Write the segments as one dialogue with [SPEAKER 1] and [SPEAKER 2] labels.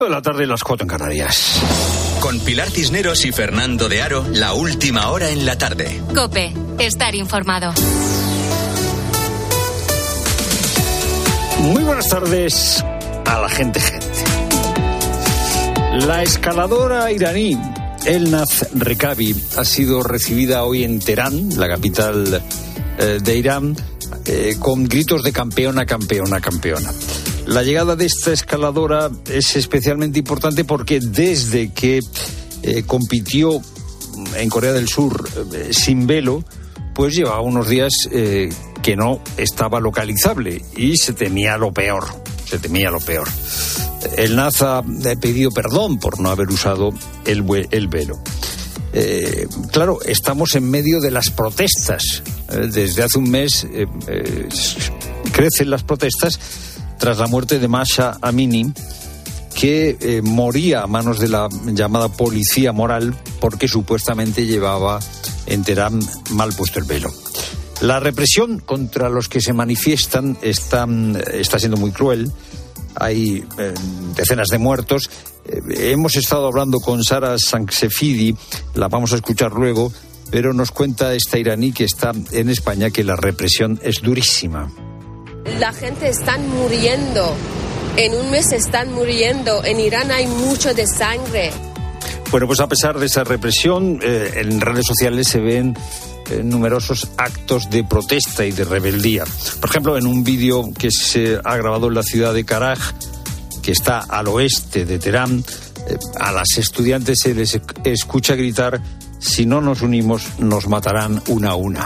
[SPEAKER 1] La tarde, las 4 en Canarias.
[SPEAKER 2] Con Pilar Cisneros y Fernando de Aro, la última hora en la tarde.
[SPEAKER 3] COPE, estar informado.
[SPEAKER 1] Muy buenas tardes a la gente. La escaladora iraní Elnaz Rekabi ha sido recibida hoy en Teherán, la capital de Irán, con gritos de campeona, campeona, campeona. La llegada de esta escaladora es especialmente importante porque desde que compitió en Corea del Sur sin velo, pues llevaba unos días que no estaba localizable y se temía lo peor. Elnaz ha pedido perdón por no haber usado el velo. Claro, estamos en medio de las protestas. Desde hace un mes crecen las protestas tras la muerte de Mahsa Amini, que moría a manos de la llamada policía moral porque supuestamente llevaba en Teherán mal puesto el velo. La represión contra los que se manifiestan está siendo muy cruel. Hay decenas de muertos. Hemos estado hablando con Sara Sansefidi, la vamos a escuchar luego, pero nos cuenta esta iraní que está en España que la represión es durísima.
[SPEAKER 4] La gente está muriendo. En un mes están muriendo. En Irán hay mucho de sangre.
[SPEAKER 1] Bueno, pues a pesar de esa represión, en redes sociales se ven numerosos actos de protesta y de rebeldía. Por ejemplo, en un vídeo que se ha grabado en la ciudad de Karaj, que está al oeste de Teherán, a las estudiantes se les escucha gritar: si no nos unimos, nos matarán una a una.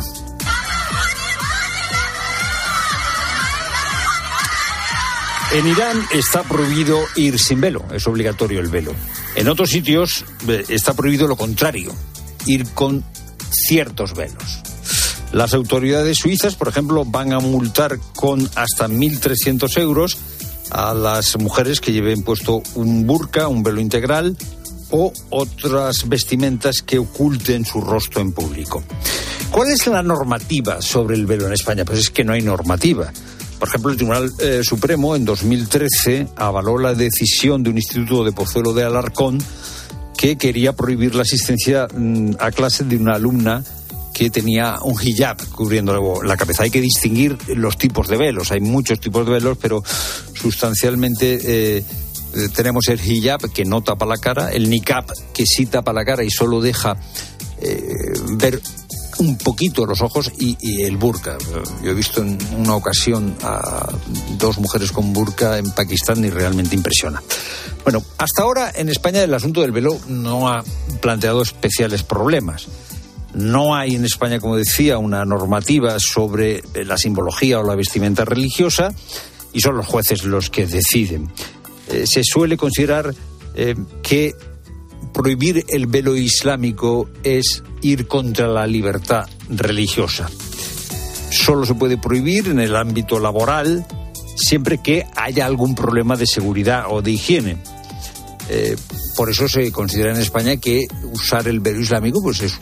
[SPEAKER 1] En Irán está prohibido ir sin velo, es obligatorio el velo. En otros sitios está prohibido lo contrario, ir con ciertos velos. Las autoridades suizas, por ejemplo, van a multar con hasta 1.300 euros a las mujeres que lleven puesto un burka, un velo integral o otras vestimentas que oculten su rostro en público. ¿Cuál es la normativa sobre el velo en España? Pues es que no hay normativa. Por ejemplo, el Tribunal Supremo en 2013 avaló la decisión de un instituto de Pozuelo de Alarcón que quería prohibir la asistencia a clase de una alumna que tenía un hijab cubriendo la cabeza. Hay que distinguir los tipos de velos. Hay muchos tipos de velos, pero sustancialmente tenemos el hijab, que no tapa la cara, el niqab, que sí tapa la cara y solo deja ver un poquito los ojos, y el burka. Yo he visto en una ocasión a 2 mujeres con burka en Pakistán y realmente impresiona. Bueno, hasta ahora en España el asunto del velo no ha planteado especiales problemas. No hay en España, como decía, una normativa sobre la simbología o la vestimenta religiosa y son los jueces los que deciden. Se suele considerar que prohibir el velo islámico es ir contra la libertad religiosa. Solo se puede prohibir en el ámbito laboral siempre que haya algún problema de seguridad o de higiene. Por eso se considera en España que usar el velo islámico pues es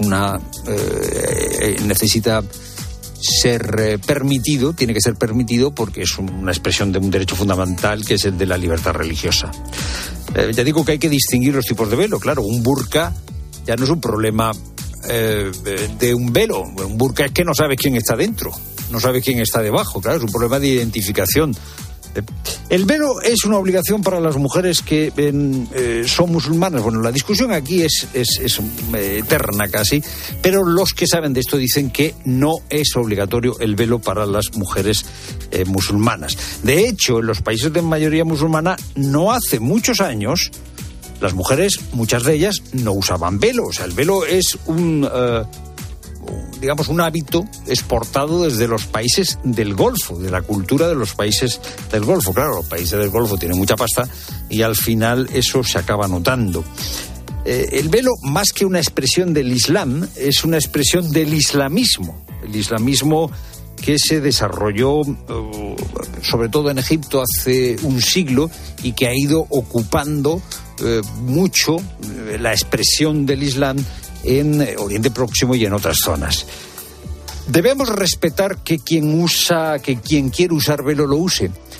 [SPEAKER 1] necesita ser permitido, tiene que ser permitido porque es una expresión de un derecho fundamental que es el de la libertad religiosa. Ya digo que hay que distinguir los tipos de velo. Claro, un burka ya no es un problema de un velo. Un burka es que no sabes quién está dentro, no sabes quién está debajo. Claro, es un problema de identificación. El velo es una obligación para las mujeres que son musulmanas. Bueno, la discusión aquí es eterna casi, pero los que saben de esto dicen que no es obligatorio el velo para las mujeres musulmanas. De hecho, en los países de mayoría musulmana, no hace muchos años, las mujeres, muchas de ellas, no usaban velo. O sea, el velo es un hábito exportado desde los países del Golfo, de la cultura de los países del Golfo. Claro, los países del Golfo tienen mucha pasta y al final eso se acaba notando. El velo, más que una expresión del Islam, es una expresión del islamismo. El islamismo que se desarrolló sobre todo en Egipto hace un siglo y que ha ido ocupando mucho la expresión del Islam en Oriente Próximo y en otras zonas. Debemos respetar que quien quiere usar velo lo use,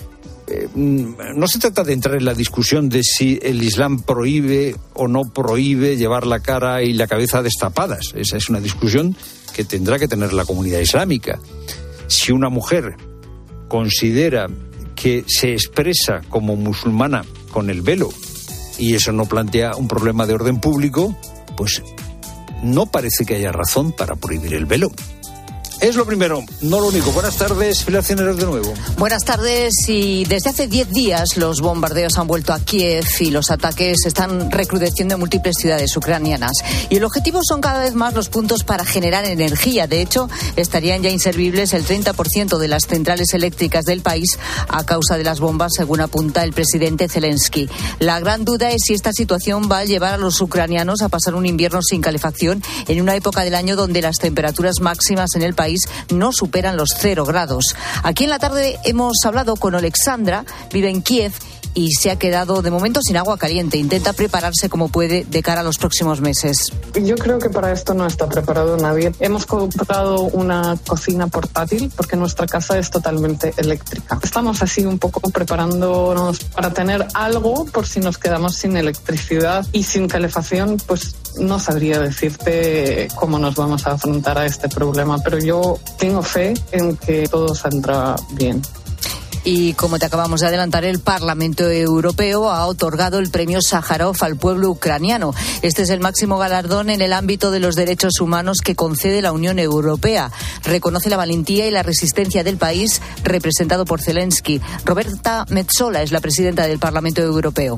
[SPEAKER 1] no se trata de entrar en la discusión de si el Islam prohíbe o no prohíbe llevar la cara y la cabeza destapadas. Esa es una discusión que tendrá que tener la comunidad islámica. Si una mujer considera que se expresa como musulmana con el velo y eso no plantea un problema de orden público, pues no parece que haya razón para prohibir el velo. Es lo primero, no lo único. Buenas tardes, Pilar Cisneros de nuevo.
[SPEAKER 5] Buenas tardes. Y desde hace 10 días los bombardeos han vuelto a Kiev y los ataques están recrudeciendo en múltiples ciudades ucranianas. Y el objetivo son cada vez más los puntos para generar energía. De hecho, estarían ya inservibles el 30% de las centrales eléctricas del país a causa de las bombas, según apunta el presidente Zelensky. La gran duda es si esta situación va a llevar a los ucranianos a pasar un invierno sin calefacción en una época del año donde las temperaturas máximas en el país no superan los 0 grados. Aquí en la tarde hemos hablado con Alexandra, vive en Kiev y se ha quedado de momento sin agua caliente. Intenta prepararse como puede de cara a los próximos meses.
[SPEAKER 6] Yo creo que para esto no está preparado nadie. Hemos comprado una cocina portátil porque nuestra casa es totalmente eléctrica. Estamos así un poco preparándonos para tener algo por si nos quedamos sin electricidad y sin calefacción, pues no sabría decirte cómo nos vamos a afrontar a este problema, pero yo tengo fe en que todo saldrá bien.
[SPEAKER 5] Y como te acabamos de adelantar, el Parlamento Europeo ha otorgado el premio Sájarov al pueblo ucraniano. Este es el máximo galardón en el ámbito de los derechos humanos que concede la Unión Europea. Reconoce la valentía y la resistencia del país representado por Zelensky. Roberta Metsola es la presidenta del Parlamento Europeo.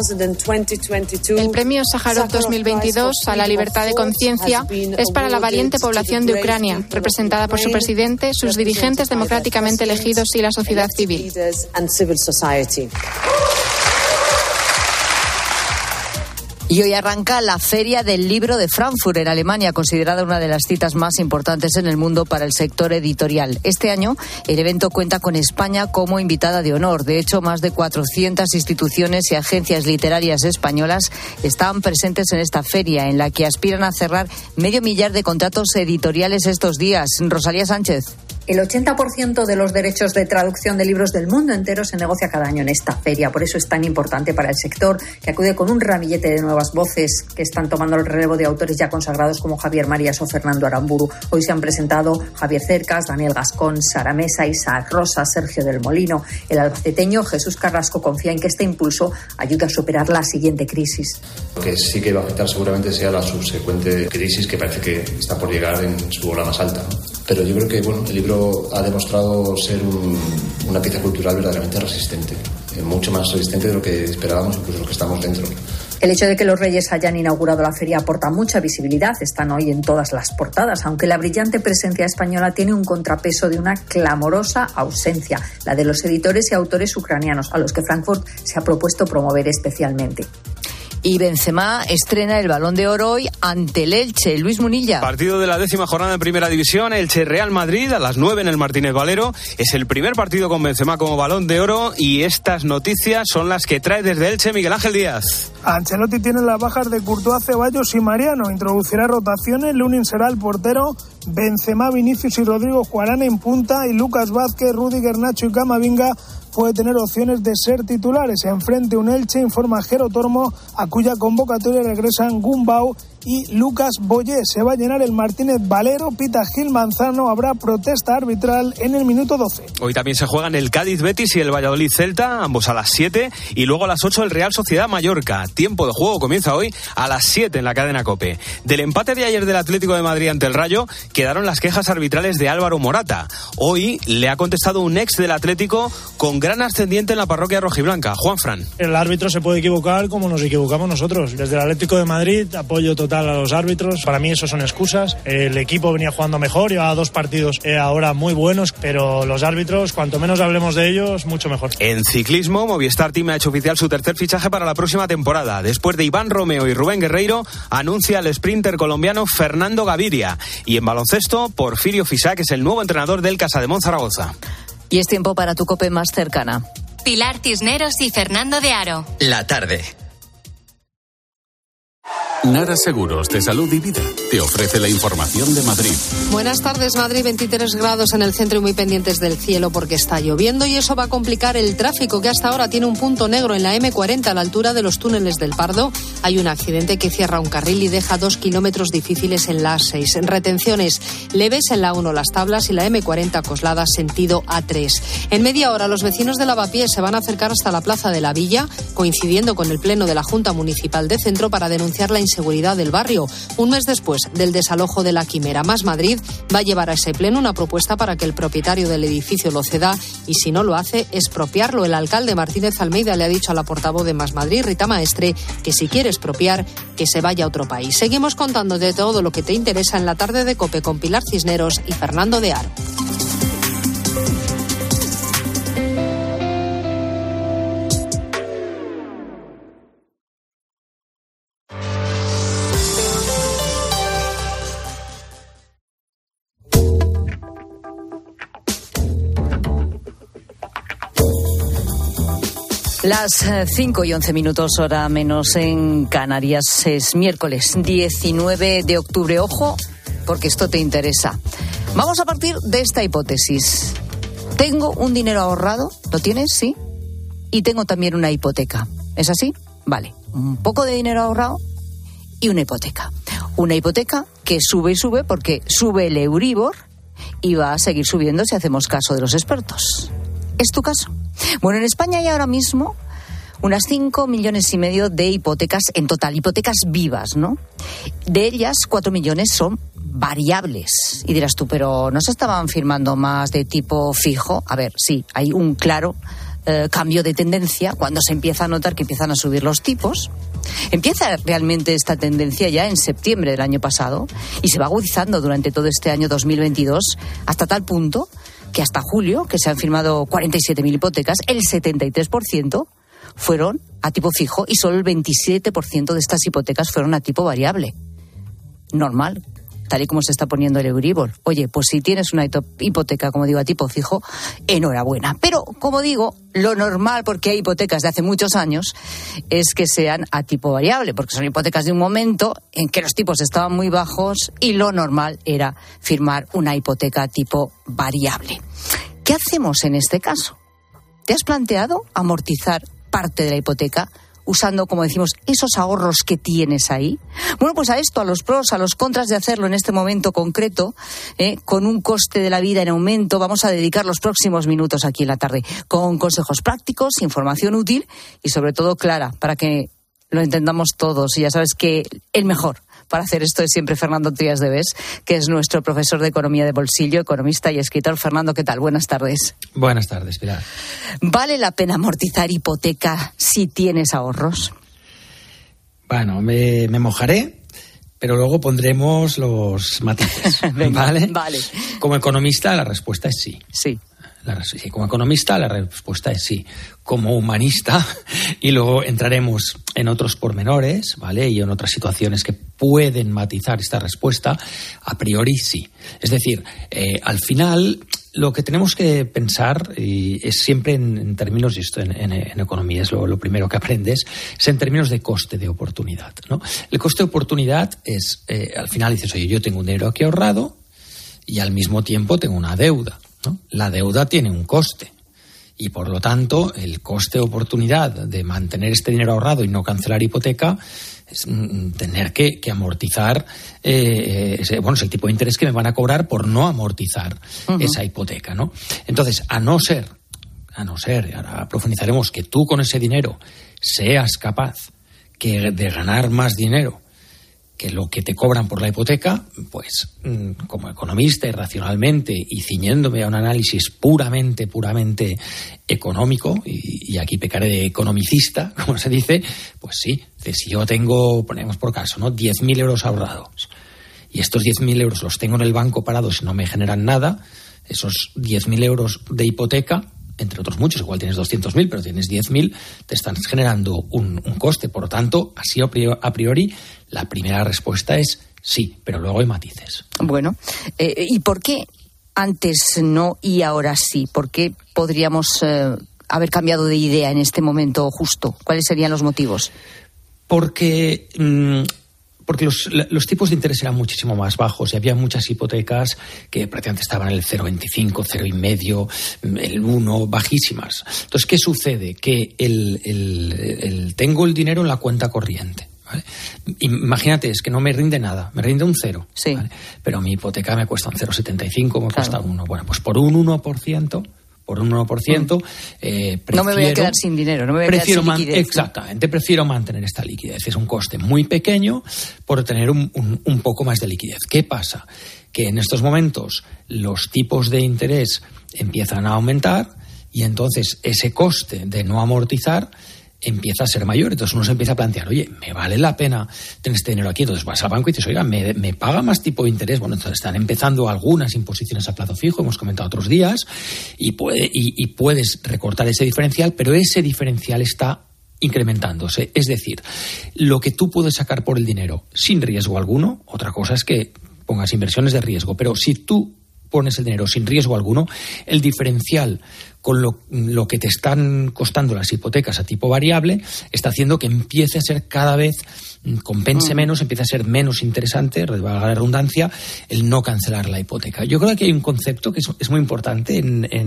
[SPEAKER 7] El premio Sájarov 2022 a la libertad de conciencia es para la valiente población de Ucrania, representada por su presidente, sus dirigentes democráticamente elegidos y la sociedad civil.
[SPEAKER 5] Y hoy arranca la Feria del Libro de Frankfurt en Alemania, considerada una de las citas más importantes en el mundo para el sector editorial. Este año el evento cuenta con España como invitada de honor. De hecho, más de 400 instituciones y agencias literarias españolas están presentes en esta feria, en la que aspiran a cerrar 500.000 de contratos editoriales estos días. Rosalía Sánchez.
[SPEAKER 8] El 80% de los derechos de traducción de libros del mundo entero se negocia cada año en esta feria. Por eso es tan importante para el sector, que acude con un ramillete de nuevas voces que están tomando el relevo de autores ya consagrados como Javier Marías o Fernando Aramburu. Hoy se han presentado Javier Cercas, Daniel Gascón, Sara Mesa, Isaac Rosa, Sergio del Molino. El albaceteño Jesús Carrasco confía en que este impulso ayude a superar la siguiente crisis.
[SPEAKER 9] Lo que sí que va a afectar seguramente sea la subsecuente crisis que parece que está por llegar en su ola más alta, ¿no? Pero yo creo que el libro ha demostrado ser una pieza cultural verdaderamente resistente, mucho más resistente de lo que esperábamos, incluso los que estamos dentro.
[SPEAKER 8] El hecho de que los Reyes hayan inaugurado la feria aporta mucha visibilidad, están hoy en todas las portadas, aunque la brillante presencia española tiene un contrapeso de una clamorosa ausencia, la de los editores y autores ucranianos, a los que Frankfurt se ha propuesto promover especialmente.
[SPEAKER 5] Y Benzema estrena el Balón de Oro hoy ante el Elche. Luis Munilla.
[SPEAKER 10] Partido de la 10ª jornada en Primera División, Elche-Real Madrid a las 9 en el Martínez Valero. Es el primer partido con Benzema como Balón de Oro y estas noticias son las que trae desde Elche Miguel Ángel Díaz.
[SPEAKER 11] Ancelotti tiene las bajas de Courtois, Ceballos y Mariano. Introducirá rotaciones, Lunin será el portero, Benzema, Vinicius y Rodrigo jugarán en punta y Lucas Vázquez, Rüdiger, Nacho y Camavinga puede tener opciones de ser titulares. Enfrente un Elche, informa Jero Tormo, a cuya convocatoria regresan Gumbau y Lucas Boyé. Se va a llenar el Martínez Valero, pita Gil Manzano, habrá protesta arbitral en el minuto 12.
[SPEAKER 10] Hoy también se juegan el Cádiz Betis y el Valladolid Celta, ambos a las 7, y luego a las 8 el Real Sociedad Mallorca. Tiempo de juego comienza hoy a las 7 en la cadena COPE. Del empate de ayer del Atlético de Madrid ante el Rayo quedaron las quejas arbitrales de Álvaro Morata. Hoy le ha contestado un ex del Atlético con gran ascendiente en la parroquia rojiblanca, Juanfran.
[SPEAKER 12] El árbitro se puede equivocar como nos equivocamos nosotros. Desde el Atlético de Madrid, apoyo total a los árbitros. Para mí eso son excusas. El equipo venía jugando mejor, llevaba 2 partidos ahora muy buenos, pero los árbitros, cuanto menos hablemos de ellos, mucho mejor.
[SPEAKER 10] En ciclismo, Movistar Team ha hecho oficial su tercer fichaje para la próxima temporada. Después de Iván Romeo y Rubén Guerreiro, anuncia al sprinter colombiano Fernando Gaviria. Y en baloncesto, Porfirio Fisac es el nuevo entrenador del Casademont Zaragoza.
[SPEAKER 5] Y es tiempo para tu COPE más cercana.
[SPEAKER 3] Pilar Cisneros y Fernando de Aro.
[SPEAKER 2] La tarde.
[SPEAKER 13] Nara Seguros de Salud y Vida te ofrece la información de Madrid.
[SPEAKER 14] Buenas tardes, Madrid, 23 grados en el centro y muy pendientes del cielo porque está lloviendo y eso va a complicar el tráfico que hasta ahora tiene un punto negro en la M40 a la altura de los túneles del Pardo. Hay un accidente que cierra un carril y deja 2 kilómetros difíciles en la A6. Retenciones leves en la 1 Las Tablas y la M40 Coslada sentido A3. En media hora los vecinos de Lavapiés se van a acercar hasta la Plaza de la Villa, coincidiendo con el pleno de la Junta Municipal de Centro para denunciar la inseguridad del barrio. Un mes después del desalojo de la Quimera, Más Madrid va a llevar a ese pleno una propuesta para que el propietario del edificio lo ceda y si no lo hace, expropiarlo. El alcalde Martínez Almeida le ha dicho a la portavoz de Más Madrid, Rita Maestre, que si quiere expropiar, que se vaya a otro país. Seguimos contando de todo lo que te interesa en la tarde de COPE con Pilar Cisneros y Fernando de Aro.
[SPEAKER 5] Las 5:11, hora menos en Canarias. Es miércoles 19 de octubre. Ojo, porque esto te interesa. Vamos a partir de esta hipótesis. Tengo un dinero ahorrado, ¿lo tienes? Sí. Y tengo también una hipoteca. ¿Es así? Vale. Un poco de dinero ahorrado y una hipoteca. Una hipoteca que sube y sube porque sube el Euribor y va a seguir subiendo si hacemos caso de los expertos. ¿Es tu caso? Bueno, en España hay ahora mismo unas 5,5 millones de hipotecas en total, hipotecas vivas, ¿no? De ellas, 4 millones son variables. Y dirás tú, pero ¿no se estaban firmando más de tipo fijo? A ver, sí, hay un claro cambio de tendencia cuando se empieza a notar que empiezan a subir los tipos. Empieza realmente esta tendencia ya en septiembre del año pasado y se va agudizando durante todo este año 2022 hasta tal punto que hasta julio, que se han firmado 47.000 hipotecas, el 73% fueron a tipo fijo y solo el 27% de estas hipotecas fueron a tipo variable. Normal, tal y como se está poniendo el Euribor. Oye, pues si tienes una hipoteca, como digo, a tipo fijo, enhorabuena. Pero, como digo, lo normal, porque hay hipotecas de hace muchos años, es que sean a tipo variable, porque son hipotecas de un momento en que los tipos estaban muy bajos y lo normal era firmar una hipoteca a tipo variable. ¿Qué hacemos en este caso? ¿Te has planteado amortizar parte de la hipoteca usando, como decimos, esos ahorros que tienes ahí? Bueno, pues a esto, a los pros, a los contras de hacerlo en este momento concreto, con un coste de la vida en aumento, vamos a dedicar los próximos minutos aquí en la tarde, con consejos prácticos, información útil y sobre todo clara, para que lo entendamos todos. Y ya sabes que el mejor para hacer esto es siempre Fernando Trías de Bes, que es nuestro profesor de Economía de Bolsillo, economista y escritor. Fernando, ¿qué tal? Buenas tardes.
[SPEAKER 15] Buenas tardes, Pilar.
[SPEAKER 5] ¿Vale la pena amortizar hipoteca si tienes ahorros?
[SPEAKER 15] Bueno, me mojaré, pero luego pondremos los matices.
[SPEAKER 5] Venga,
[SPEAKER 15] ¿vale?
[SPEAKER 5] Vale.
[SPEAKER 15] Como economista, la respuesta es sí.
[SPEAKER 5] Sí.
[SPEAKER 15] Sí, como economista la respuesta es sí. Como humanista, y luego entraremos en otros pormenores, ¿vale? Y en otras situaciones que pueden matizar esta respuesta, a priori sí. Es decir, al final lo que tenemos que pensar es siempre en términos, y esto en economía es lo primero que aprendes, es en términos de coste de oportunidad, ¿no? El coste de oportunidad es, al final dices, oye, yo tengo un dinero aquí ahorrado y al mismo tiempo tengo una deuda, ¿no? La deuda tiene un coste y, por lo tanto, el coste de oportunidad de mantener este dinero ahorrado y no cancelar hipoteca es tener que amortizar es el tipo de interés que me van a cobrar por no amortizar esa hipoteca, ¿no? Entonces, a no ser, ahora profundizaremos, que tú con ese dinero seas capaz de ganar más dinero que lo que te cobran por la hipoteca, pues como economista y racionalmente y ciñéndome a un análisis puramente económico, y aquí pecaré de economicista, como se dice, pues sí, si yo tengo, ponemos por caso, ¿no?, 10.000 euros ahorrados y estos 10.000 euros los tengo en el banco parados y no me generan nada, esos 10.000 euros de hipoteca, entre otros muchos, igual tienes 200.000, pero tienes 10.000, te están generando un coste. Por lo tanto, así a priori, la primera respuesta es sí, pero luego hay matices.
[SPEAKER 5] Bueno, ¿y por qué antes no y ahora sí? ¿Por qué podríamos haber cambiado de idea en este momento justo? ¿Cuáles serían los motivos?
[SPEAKER 15] Porque porque los tipos de interés eran muchísimo más bajos y había muchas hipotecas que prácticamente estaban en el 0,25, 0,5, el 1, bajísimas. Entonces, ¿qué sucede? Que tengo el dinero en la cuenta corriente, ¿vale? Imagínate, es que no me rinde nada, me rinde un 0,
[SPEAKER 5] sí.
[SPEAKER 15] ¿vale? Pero mi hipoteca me cuesta un 0,75, me cuesta un 1. Bueno, pues por un 1%... prefiero...
[SPEAKER 5] No me voy a quedar sin dinero, no me voy a quedar sin liquidez.
[SPEAKER 15] Exactamente, prefiero mantener esta liquidez. Es un coste muy pequeño por tener un poco más de liquidez. ¿Qué pasa? Que en estos momentos los tipos de interés empiezan a aumentar y entonces ese coste de no amortizar empieza a ser mayor. Entonces uno se empieza a plantear, oye, ¿me vale la pena tener este dinero aquí? Entonces vas al banco y dices, oiga, ¿me paga más tipo de interés? Bueno, entonces están empezando algunas imposiciones a plazo fijo, hemos comentado otros días, y puedes recortar ese diferencial, pero ese diferencial está incrementándose. Es decir, lo que tú puedes sacar por el dinero sin riesgo alguno, otra cosa es que pongas inversiones de riesgo, pero si tú pones el dinero sin riesgo alguno, el diferencial con lo que te están costando las hipotecas a tipo variable está haciendo que empiece a ser cada vez, compense menos, empiece a ser menos interesante, valga la redundancia, el no cancelar la hipoteca. Yo creo que hay un concepto que es muy importante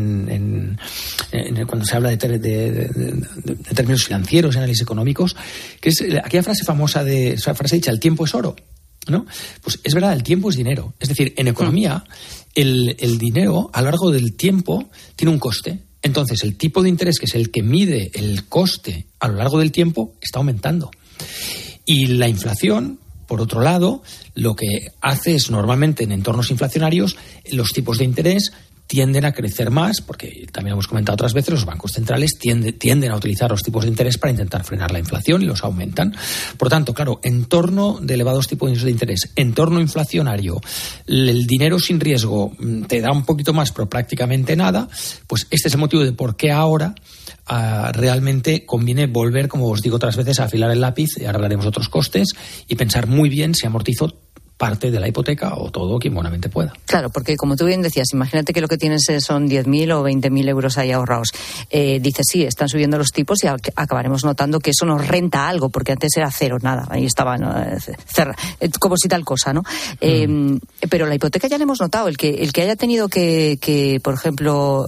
[SPEAKER 15] cuando se habla de términos financieros y análisis económicos, que es aquella frase famosa esa frase dicha, el tiempo es oro, ¿no? Pues es verdad, el tiempo es dinero. Es decir, en economía, el dinero a lo largo del tiempo tiene un coste. Entonces, el tipo de interés, que es el que mide el coste a lo largo del tiempo, está aumentando. Y la inflación, por otro lado, lo que hace es, normalmente en entornos inflacionarios, los tipos de interés tienden a crecer más, porque también hemos comentado otras veces, los bancos centrales tienden a utilizar los tipos de interés para intentar frenar la inflación y los aumentan. Por tanto, claro, entorno de elevados tipos de interés, entorno inflacionario, el dinero sin riesgo te da un poquito más, pero prácticamente nada, pues este es el motivo de por qué ahora realmente conviene volver, como os digo otras veces, a afilar el lápiz, y ahora hablaremos de otros costes, y pensar muy bien si amortizo parte de la hipoteca o todo, quien buenamente pueda.
[SPEAKER 5] Claro, porque como tú bien decías, imagínate que lo que tienes son 10.000 o 20.000 euros ahí ahorrados. Dices, sí, están subiendo los tipos y acabaremos notando que eso nos renta algo, porque antes era cero, nada, ahí estaba, ¿no? Como si tal cosa, ¿no? Pero la hipoteca ya le hemos notado, el que haya tenido que por ejemplo,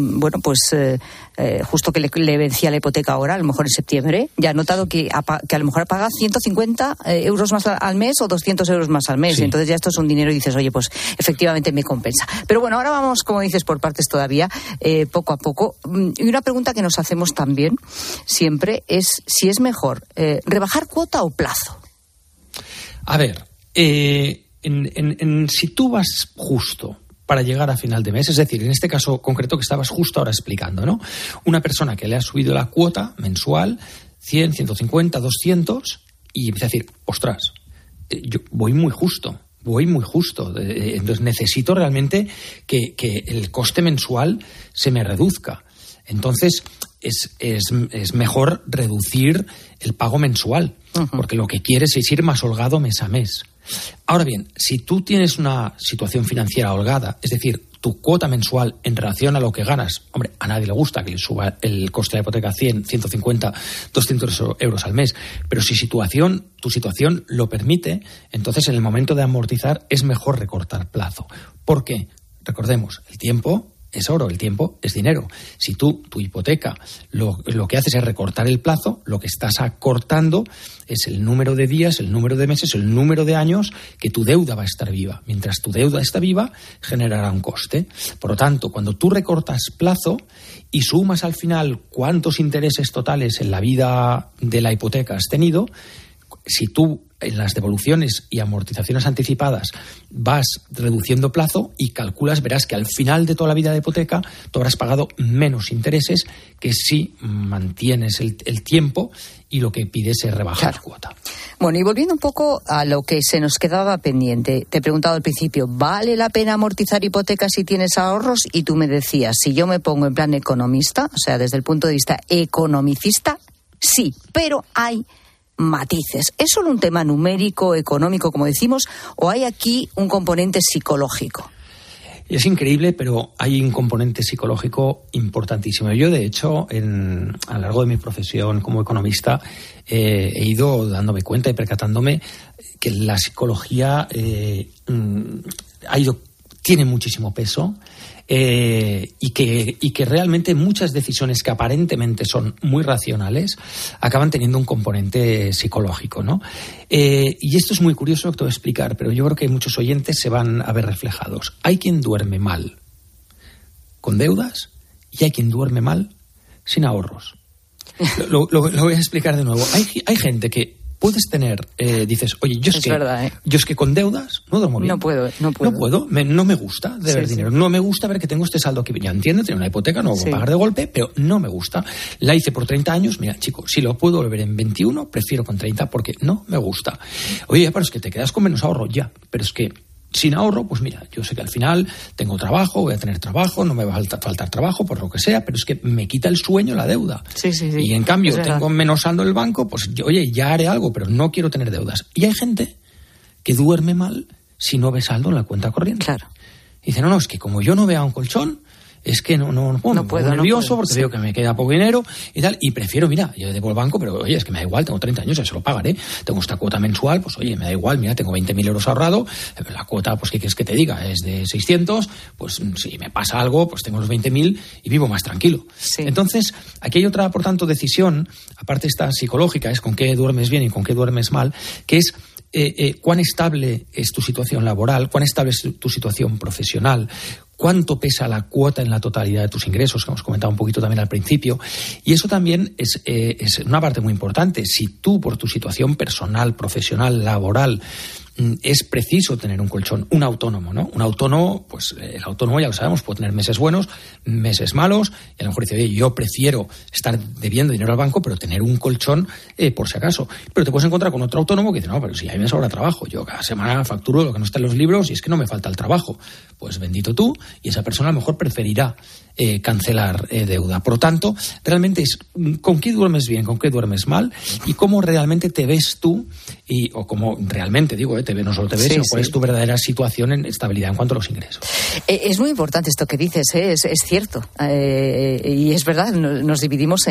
[SPEAKER 5] justo que le vencía la hipoteca ahora, a lo mejor en septiembre, ya ha notado que a lo mejor paga 150 euros más al mes o 200 euros más al mes. Sí. Entonces ya esto es un dinero y dices, oye, pues efectivamente me compensa. Pero bueno, ahora vamos, como dices, por partes todavía, poco a poco. Y una pregunta que nos hacemos también siempre es si es mejor rebajar cuota o plazo.
[SPEAKER 15] A ver, si tú vas justo para llegar a final de mes, es decir, en este caso concreto que estabas justo ahora explicando, ¿no? Una persona que le ha subido la cuota mensual, 100, 150, 200, y empieza a decir, ostras, yo voy muy justo, entonces necesito realmente que el coste mensual se me reduzca. Entonces es mejor reducir el pago mensual, porque lo que quieres es ir más holgado mes a mes. Ahora bien, si tú tienes una situación financiera holgada, es decir, tu cuota mensual en relación a lo que ganas, hombre, a nadie le gusta que le suba el coste de la hipoteca 100, 150, 200 euros al mes, pero si tu situación lo permite, entonces en el momento de amortizar es mejor recortar plazo. ¿Por qué? Recordemos, el tiempo es oro, el tiempo es dinero. Si tu hipoteca lo que haces es recortar el plazo, lo que estás acortando es el número de días, el número de meses, el número de años que tu deuda va a estar viva. Mientras tu deuda está viva, generará un coste. Por lo tanto, cuando tú recortas plazo y sumas al final cuántos intereses totales en la vida de la hipoteca has tenido, si tú en las devoluciones y amortizaciones anticipadas vas reduciendo plazo y calculas, verás que al final de toda la vida de hipoteca tú habrás pagado menos intereses que si mantienes el tiempo y lo que pides es rebajar la cuota.
[SPEAKER 5] Bueno, y volviendo un poco a lo que se nos quedaba pendiente, te he preguntado al principio, ¿vale la pena amortizar hipotecas si tienes ahorros? Y tú me decías, si yo me pongo en plan economista, o sea, desde el punto de vista economicista, sí, pero hay matices. ¿Es solo un tema numérico, económico, como decimos, o hay aquí un componente psicológico?
[SPEAKER 15] Y es increíble, pero hay un componente psicológico importantísimo. Yo, de hecho, a lo largo de mi profesión como economista, he ido dándome cuenta y percatándome que la psicología tiene muchísimo peso. Y que realmente muchas decisiones que aparentemente son muy racionales acaban teniendo un componente psicológico, ¿no? Y esto es muy curioso lo que te voy a explicar, pero yo creo que muchos oyentes se van a ver reflejados. Hay quien duerme mal con deudas y hay quien duerme mal sin ahorros. Lo voy a explicar de nuevo. Hay gente que puedes tener, dices, oye, yo es que con deudas no duermo bien.
[SPEAKER 5] No puedo.
[SPEAKER 15] No me gusta deber dinero. No me gusta ver que tengo este saldo aquí. Ya entiendo, tengo una hipoteca, no voy a pagar de golpe, pero no me gusta. La hice por 30 años. Mira, chico, si lo puedo volver en 21, prefiero con 30 porque no me gusta. Oye, pero es que te quedas con menos ahorro ya. Pero es que sin ahorro, pues mira, yo sé que al final tengo trabajo, voy a tener trabajo, no me va a faltar trabajo por lo que sea, pero es que me quita el sueño la deuda.
[SPEAKER 5] Sí.
[SPEAKER 15] Y en cambio tengo menos saldo en el banco, pues oye, ya haré algo, pero no quiero tener deudas. Y hay gente que duerme mal si no ve saldo en la cuenta corriente.
[SPEAKER 5] Claro.
[SPEAKER 15] Y dice, no, es que como yo no vea un colchón, es que no puedo, nervioso porque veo que me queda poco dinero y tal, y prefiero, mira, yo debo al banco, pero oye, es que me da igual, tengo 30 años, ya se lo pagaré, tengo esta cuota mensual, pues oye, me da igual, mira, tengo 20.000 euros ahorrado, la cuota, pues ¿qué quieres que te diga? Es de 600, pues si me pasa algo, pues tengo los 20.000 y vivo más tranquilo. Sí. Entonces, aquí hay otra, por tanto, decisión, aparte esta psicológica, es con qué duermes bien y con qué duermes mal, que es cuán estable es tu situación laboral, cuán estable es tu situación profesional, cuánto pesa la cuota en la totalidad de tus ingresos, que hemos comentado un poquito también al principio. Y eso también es una parte muy importante. Si tú, por tu situación personal, profesional, laboral, es preciso tener un colchón, un autónomo, ¿no? Un autónomo, pues el autónomo ya lo sabemos, puede tener meses buenos, meses malos, y a lo mejor dice, oye, yo prefiero estar debiendo dinero al banco, pero tener un colchón por si acaso. Pero te puedes encontrar con otro autónomo que dice, no, pero si a mí me sobra trabajo, yo cada semana facturo lo que no está en los libros y es que no me falta el trabajo. Pues bendito tú, y esa persona a lo mejor preferirá cancelar deuda. Por lo tanto, realmente es con qué duermes bien, con qué duermes mal, y cómo realmente te ves tú, o cómo realmente, digo, no solo te ves, sino cuál es tu verdadera situación en estabilidad en cuanto a los ingresos.
[SPEAKER 5] Es muy importante esto que dices, es cierto. Y es verdad, nos dividimos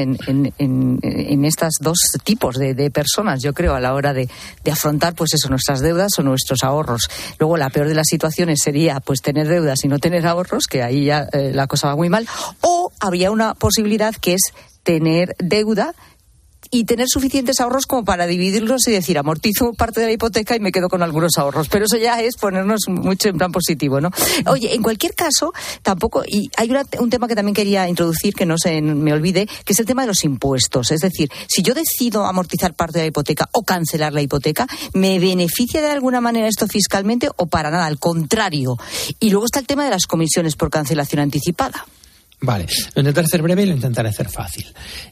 [SPEAKER 5] en estas dos tipos de personas, yo creo, a la hora de afrontar, pues eso, nuestras deudas o nuestros ahorros. Luego, la peor de las situaciones sería, pues, tener deudas y no tener ahorros, que ahí ya la cosa va muy mal. O habría una posibilidad que es tener deuda y tener suficientes ahorros como para dividirlos y decir, amortizo parte de la hipoteca y me quedo con algunos ahorros. Pero eso ya es ponernos mucho en plan positivo, ¿no? Oye, en cualquier caso, tampoco, y hay un tema que también quería introducir, que no se me olvide, que es el tema de los impuestos. Es decir, si yo decido amortizar parte de la hipoteca o cancelar la hipoteca, ¿me beneficia de alguna manera esto fiscalmente o para nada? Al contrario. Y luego está el tema de las comisiones por cancelación anticipada.
[SPEAKER 15] Vale, lo intentaré hacer breve y lo intentaré hacer fácil.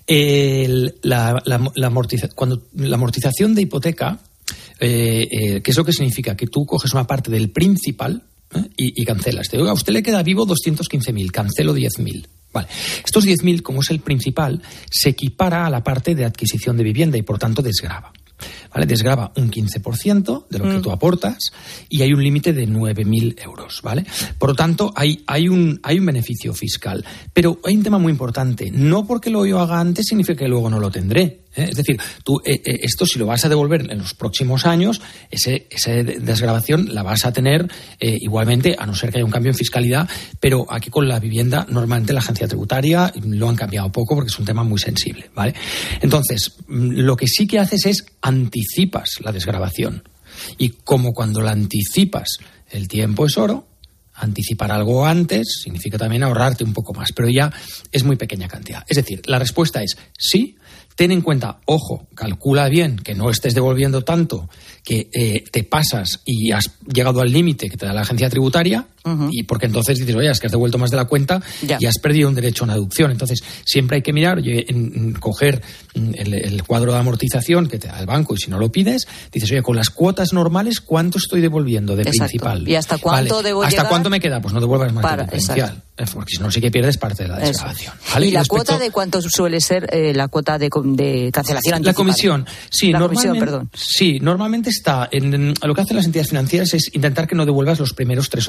[SPEAKER 15] La amortización de hipoteca, ¿qué es lo que significa? Que tú coges una parte del principal y cancelas. Te digo, a usted le queda vivo 215.000, cancelo 10.000. Vale, estos 10.000, como es el principal, se equipara a la parte de adquisición de vivienda y por tanto desgrava. ¿Vale? Desgrava un 15% de lo que tú aportas y hay un límite de 9.000 euros, ¿vale? Por lo tanto, hay un beneficio fiscal. Pero hay un tema muy importante. No porque lo yo haga antes significa que luego no lo tendré. Es decir, tú esto si lo vas a devolver en los próximos años, esa desgravación la vas a tener igualmente, a no ser que haya un cambio en fiscalidad, pero aquí con la vivienda normalmente la agencia tributaria lo han cambiado poco porque es un tema muy sensible, ¿vale? Entonces, lo que sí que haces es anticipas la desgravación. Y como cuando la anticipas el tiempo es oro, anticipar algo antes significa también ahorrarte un poco más, pero ya es muy pequeña cantidad. Es decir, la respuesta es sí. Ten en cuenta, ojo, calcula bien que no estés devolviendo tanto, que te pasas y has llegado al límite que te da la agencia tributaria, y porque entonces dices, oye, es que has devuelto más de la cuenta y has perdido un derecho a una deducción. Entonces, siempre hay que mirar, coger el cuadro de amortización que te da el banco, y si no lo pides, dices, oye, con las cuotas normales, ¿cuánto estoy devolviendo de principal?
[SPEAKER 5] ¿Y hasta cuánto debo llegar?
[SPEAKER 15] ¿Hasta cuánto me queda? Pues no devuelvas más de diferencial, porque si no sí que pierdes parte de la desgravación. ¿Vale?
[SPEAKER 5] ¿Y la cuota de cuánto suele ser la cuota de cancelación anticipada?
[SPEAKER 15] La comisión, sí, normalmente está lo que hacen las entidades financieras es intentar que no devuelvas los primeros 3 o 5 años.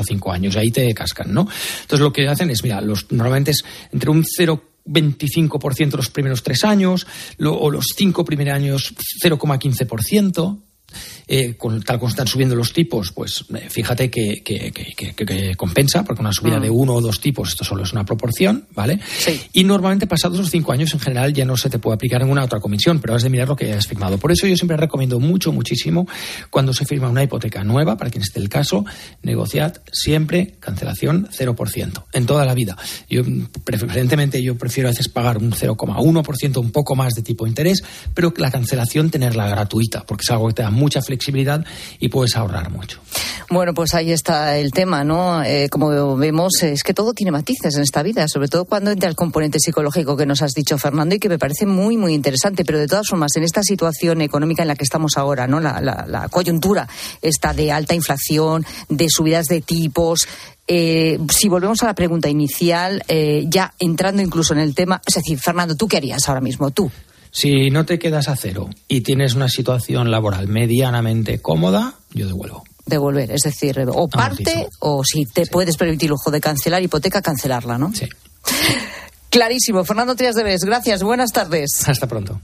[SPEAKER 15] años, ahí te cascan, ¿no? Entonces lo que hacen es, mira, normalmente es entre un 0,25% los primeros 3 años, o los 5 primeros años 0,15%. Tal como están subiendo los tipos, pues fíjate que compensa, porque una subida de 1 o 2 tipos, esto solo es una proporción, ¿vale? Sí. Y normalmente pasados los 5 años, en general, ya no se te puede aplicar ninguna otra comisión, pero has de mirar lo que hayas firmado. Por eso yo siempre recomiendo muchísimo, cuando se firma una hipoteca nueva, para quien esté el caso, negociad siempre cancelación 0%, en toda la vida. Preferentemente yo prefiero a veces pagar un 0,1%, un poco más de tipo de interés, pero la cancelación tenerla gratuita, porque es algo que te da mucha flexibilidad y puedes ahorrar mucho.
[SPEAKER 5] Bueno, pues ahí está el tema, ¿no? Como vemos, es que todo tiene matices en esta vida, sobre todo cuando entra el componente psicológico que nos has dicho, Fernando, y que me parece muy, muy interesante. Pero de todas formas, en esta situación económica en la que estamos ahora, ¿no? La coyuntura está de alta inflación, de subidas de tipos. Si volvemos a la pregunta inicial, ya entrando incluso en el tema, es decir, Fernando, ¿tú qué harías ahora mismo? Tú.
[SPEAKER 15] Si no te quedas a cero y tienes una situación laboral medianamente cómoda, yo devuelvo.
[SPEAKER 5] Devolver, es decir, o parte, o si te puedes permitir el lujo de cancelar hipoteca, cancelarla, ¿no?
[SPEAKER 15] Sí.
[SPEAKER 5] Clarísimo. Fernando Trías de Bes, gracias, buenas tardes.
[SPEAKER 15] Hasta pronto.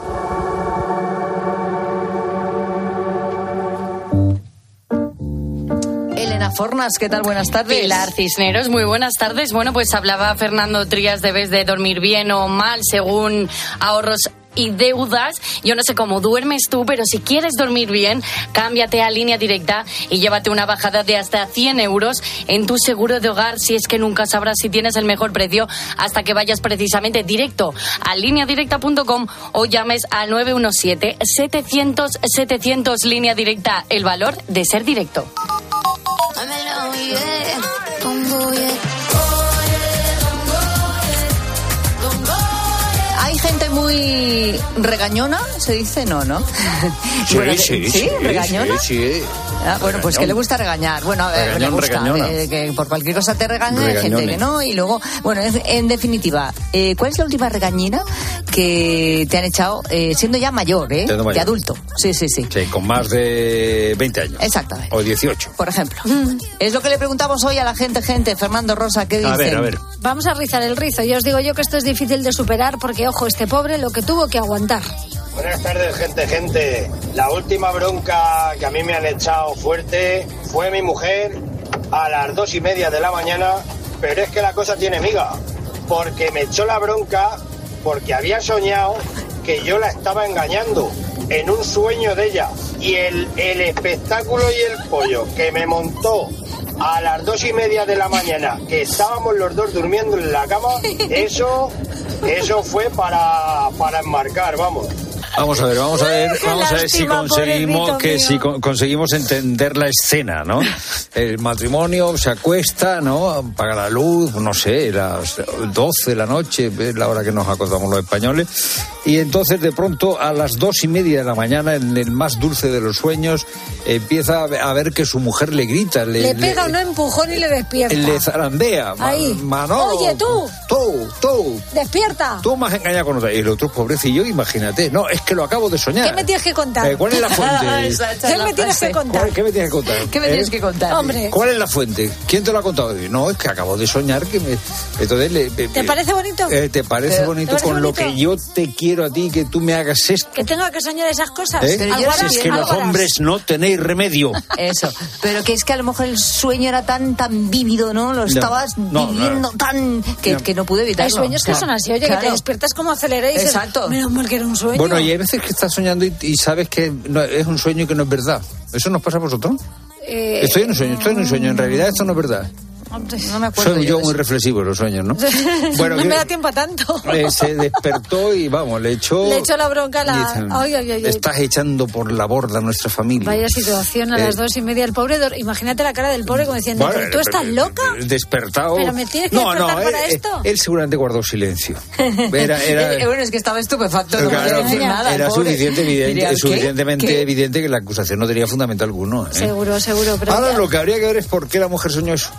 [SPEAKER 5] Elena Fornas, ¿qué tal? Buenas tardes.
[SPEAKER 16] Pilar Cisneros, muy buenas tardes. Bueno, pues hablaba Fernando Trías de Bes de dormir bien o mal según ahorros y deudas. Yo no sé cómo duermes tú, pero si quieres dormir bien, cámbiate a Línea Directa y llévate una bajada de hasta 100 euros en tu seguro de hogar, si es que nunca sabrás si tienes el mejor precio hasta que vayas precisamente directo a lineadirecta.com o llames al 917-700-700. Línea Directa, el valor de ser directo.
[SPEAKER 5] Hay gente muy regañona, se dice, ¿no?
[SPEAKER 1] Sí,
[SPEAKER 5] bueno,
[SPEAKER 1] sí,
[SPEAKER 5] ¿regañona?
[SPEAKER 1] Sí.
[SPEAKER 5] Bueno, pues que le gusta regañar. Bueno, a ver, le gusta que por cualquier cosa te regañe, hay gente que no. Y luego, bueno, en definitiva, ¿cuál es la última regañina que te han echado siendo ya mayor, de adulto? Sí.
[SPEAKER 1] Sí, con más de 20 años.
[SPEAKER 5] Exactamente.
[SPEAKER 1] O 18.
[SPEAKER 5] Por ejemplo. Es lo que le preguntamos hoy a la gente. Fernando, Rosa, ¿qué dicen?
[SPEAKER 1] A ver.
[SPEAKER 17] Vamos a rizar el rizo. Yo os digo yo que esto es difícil de superar porque, ojo, este pobre lo que tuvo que aguantar.
[SPEAKER 18] Buenas tardes, gente. La última bronca que a mí me han echado fuerte fue mi mujer a las 2:30 de la mañana, pero es que la cosa tiene miga, porque me echó la bronca porque había soñado que yo la estaba engañando en un sueño de ella, y el espectáculo y el pollo que me montó a las 2:30 de la mañana, que estábamos los dos durmiendo en la cama, eso fue para enmarcar, vamos.
[SPEAKER 1] Vamos a ver si conseguimos entender la escena, ¿no? El matrimonio se acuesta, ¿no? Apaga la luz, no sé, las 12 de la noche, es la hora que nos acostamos los españoles, y entonces de pronto a las 2:30 de la mañana, en el más dulce de los sueños, empieza a ver que su mujer le grita,
[SPEAKER 17] le pega un empujón y le despierta.
[SPEAKER 1] Le zarandea.
[SPEAKER 17] Ahí.
[SPEAKER 1] Manolo,
[SPEAKER 17] oye, tú. Despierta.
[SPEAKER 1] Tú me has engañado con otra. Y el otro pobrecillo, imagínate. No, es que lo acabo de soñar.
[SPEAKER 17] ¿Qué me tienes que contar?
[SPEAKER 1] ¿Cuál es la fuente?
[SPEAKER 17] ¿Qué me tienes que contar?
[SPEAKER 1] ¿Qué me tienes que contar?
[SPEAKER 17] Hombre.
[SPEAKER 1] ¿Cuál es la fuente? ¿Quién te lo ha contado? No, es que acabo de soñar que me... Entonces,
[SPEAKER 17] ¿te parece bonito?
[SPEAKER 1] ¿Te parece bonito con lo que yo te quiero a ti, que tú me hagas esto?
[SPEAKER 17] Que tenga que soñar esas cosas.
[SPEAKER 1] Si es que los hombres no tenéis remedio.
[SPEAKER 5] Eso. Pero que es que a lo mejor el sueño era tan vívido, ¿no? Lo estabas viviendo tan... Que no pude evitarlo.
[SPEAKER 17] Hay sueños que son así, oye, que te despiertas como aceleré y dices, menos mal que era un sueño.
[SPEAKER 1] Bueno, y hay veces que estás soñando y sabes que es un sueño y que no es verdad. ¿Eso nos pasa a vosotros? Estoy en un sueño. En realidad esto no es verdad.
[SPEAKER 5] No me acuerdo.
[SPEAKER 1] Soy yo muy reflexivo en los sueños, ¿no?
[SPEAKER 17] Bueno, no me da tiempo a tanto.
[SPEAKER 1] Se despertó y le echó
[SPEAKER 17] la bronca Ay.
[SPEAKER 1] Estás echando por la borda a nuestra familia.
[SPEAKER 17] Vaya situación a las 2:30. El pobre, imagínate la cara del pobre como diciendo, ¿pero tú estás loca?
[SPEAKER 1] Despertado.
[SPEAKER 17] ¿Pero me tienes que despertar para esto?
[SPEAKER 1] Él seguramente guardó silencio.
[SPEAKER 5] Bueno, es que estaba estupefacto.
[SPEAKER 1] Claro,
[SPEAKER 5] no nada,
[SPEAKER 1] era suficientemente evidente que la acusación no tenía fundamento alguno.
[SPEAKER 17] Seguro. Pero
[SPEAKER 1] ahora lo que habría que ver es por qué la mujer soñó eso.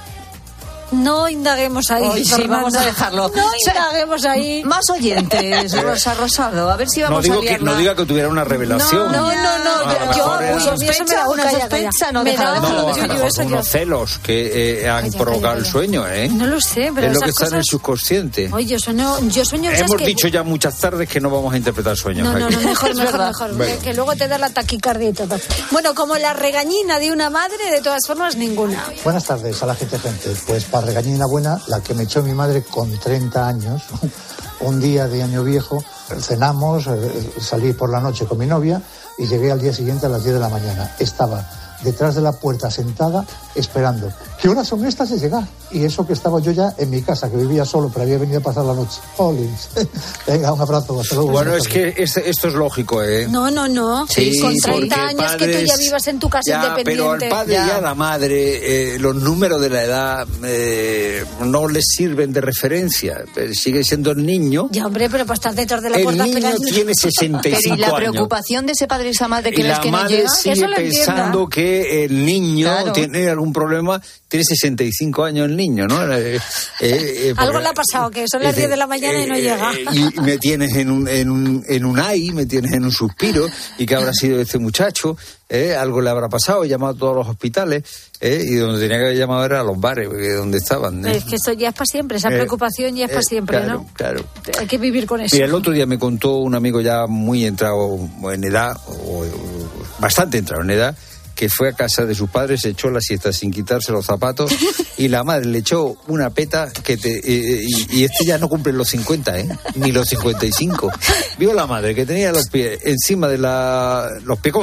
[SPEAKER 17] No indaguemos ahí.
[SPEAKER 5] Sí, vamos a dejarlo.
[SPEAKER 17] No indaguemos ahí.
[SPEAKER 5] Más oyentes, Rosa Rosado. A ver si vamos a liarla.
[SPEAKER 1] No diga que tuviera una revelación.
[SPEAKER 17] No.
[SPEAKER 5] me da
[SPEAKER 1] unos celos que han provocado el sueño, ¿eh?
[SPEAKER 17] No lo sé, pero
[SPEAKER 1] es lo que está
[SPEAKER 17] cosas...
[SPEAKER 1] en el subconsciente.
[SPEAKER 17] Oye, yo sueño
[SPEAKER 1] Hemos dicho ya muchas tardes que no vamos a interpretar sueños.
[SPEAKER 17] No, mejor. Bueno. Que luego te da la taquicardia y todo. Bueno, como la regañina de una madre, de todas formas, ninguna.
[SPEAKER 19] Buenas tardes a la gente. Pues para regañina buena, la que me echó mi madre con 30 años, un día de año viejo, cenamos, salí por la noche con mi novia y llegué al día siguiente a las 10 de la mañana. Estaba detrás de la puerta sentada esperando. ¿Qué horas son estas de llegar? Y eso que estaba yo ya en mi casa, que vivía solo, pero había venido a pasar la noche. Jolins. Venga, un abrazo. Hasta luego.
[SPEAKER 1] Bueno, es que esto es lógico, ¿eh?
[SPEAKER 17] No.
[SPEAKER 1] Sí,
[SPEAKER 17] con 30 años que tú ya vivas en tu casa independiente.
[SPEAKER 1] Pero al padre y a la madre, los números de la edad no les sirven de referencia. Sigue siendo el niño.
[SPEAKER 17] Ya, hombre, pero para estar detrás de la puerta
[SPEAKER 1] esperando. El niño tiene 65 años.
[SPEAKER 5] Pero ¿y la preocupación de ese padre y esa madre que ves que no llega?
[SPEAKER 1] Y la madre sigue pensando que el niño tiene algún problema. Tiene 65 años el niño, ¿no?
[SPEAKER 17] Algo le ha pasado, que son las 10 de la mañana y no llega.
[SPEAKER 1] Y me tienes en un ay, me tienes en un suspiro, y que habrá sido este muchacho, algo le habrá pasado, he llamado a todos los hospitales, y donde tenía que haber llamado era a los bares, donde estaban.
[SPEAKER 17] Es que eso ya es para siempre, esa preocupación ya es para siempre,
[SPEAKER 1] claro,
[SPEAKER 17] ¿no?
[SPEAKER 1] Claro.
[SPEAKER 17] Hay que vivir con eso.
[SPEAKER 1] Mira, el otro día me contó un amigo ya muy entrado en edad, o bastante entrado en edad, que fue a casa de sus padres, se echó la siesta sin quitarse los zapatos y la madre le echó una peta y este ya no cumple los 50, ni los 55. Vio la madre que tenía los pies encima de los pies con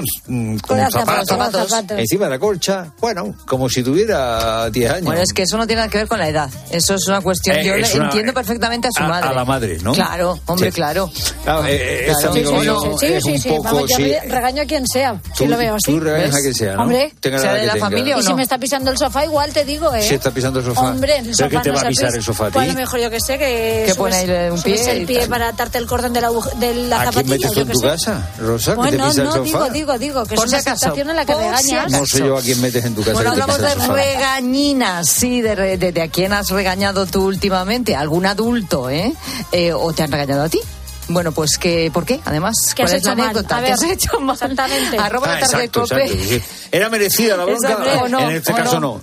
[SPEAKER 1] zapatos, encima de la colcha, bueno, como si tuviera 10 años.
[SPEAKER 5] Bueno, es que eso no tiene nada que ver con la edad, eso es una cuestión, yo entiendo perfectamente a su madre.
[SPEAKER 1] A la madre, ¿no?
[SPEAKER 5] Claro, hombre, sí. Claro.
[SPEAKER 1] Este amigo mío es un poco...
[SPEAKER 17] Vamos, yo regaño a quien sea, si lo veo así.
[SPEAKER 1] Tú regañas a quien sea, ¿no?
[SPEAKER 17] Hombre,
[SPEAKER 5] sea de la familia o no.
[SPEAKER 17] Y si me está pisando el sofá, igual te digo,
[SPEAKER 1] Si está pisando el sofá.
[SPEAKER 17] Hombre, el sofá
[SPEAKER 1] ¿Pero qué te va a pisar el sofá a ti?
[SPEAKER 17] Pues a lo mejor yo que sé, que
[SPEAKER 5] pone ahí un pie
[SPEAKER 17] el pie para atarte el cordón de la zapatilla.
[SPEAKER 1] ¿A quién metes tú en tu casa, Rosa?
[SPEAKER 17] Bueno,
[SPEAKER 1] ¿Que te pisa el sofá?
[SPEAKER 17] digo, que es una situación en la que regañas.
[SPEAKER 1] No sé yo a quién metes en tu casa.
[SPEAKER 5] Bueno,
[SPEAKER 1] que te
[SPEAKER 5] hablamos
[SPEAKER 1] pisa el
[SPEAKER 5] de
[SPEAKER 1] sofá.
[SPEAKER 5] regañinas, sí, de a quién has regañado tú últimamente, algún adulto, o te han regañado a ti. Bueno, pues ¿por qué? Además, ¿cuál es la anécdota?
[SPEAKER 17] ¿Qué has hecho mal? Exactamente.
[SPEAKER 5] @latardecope.
[SPEAKER 1] ¿Era merecida la bronca?
[SPEAKER 5] No,
[SPEAKER 1] en este caso no.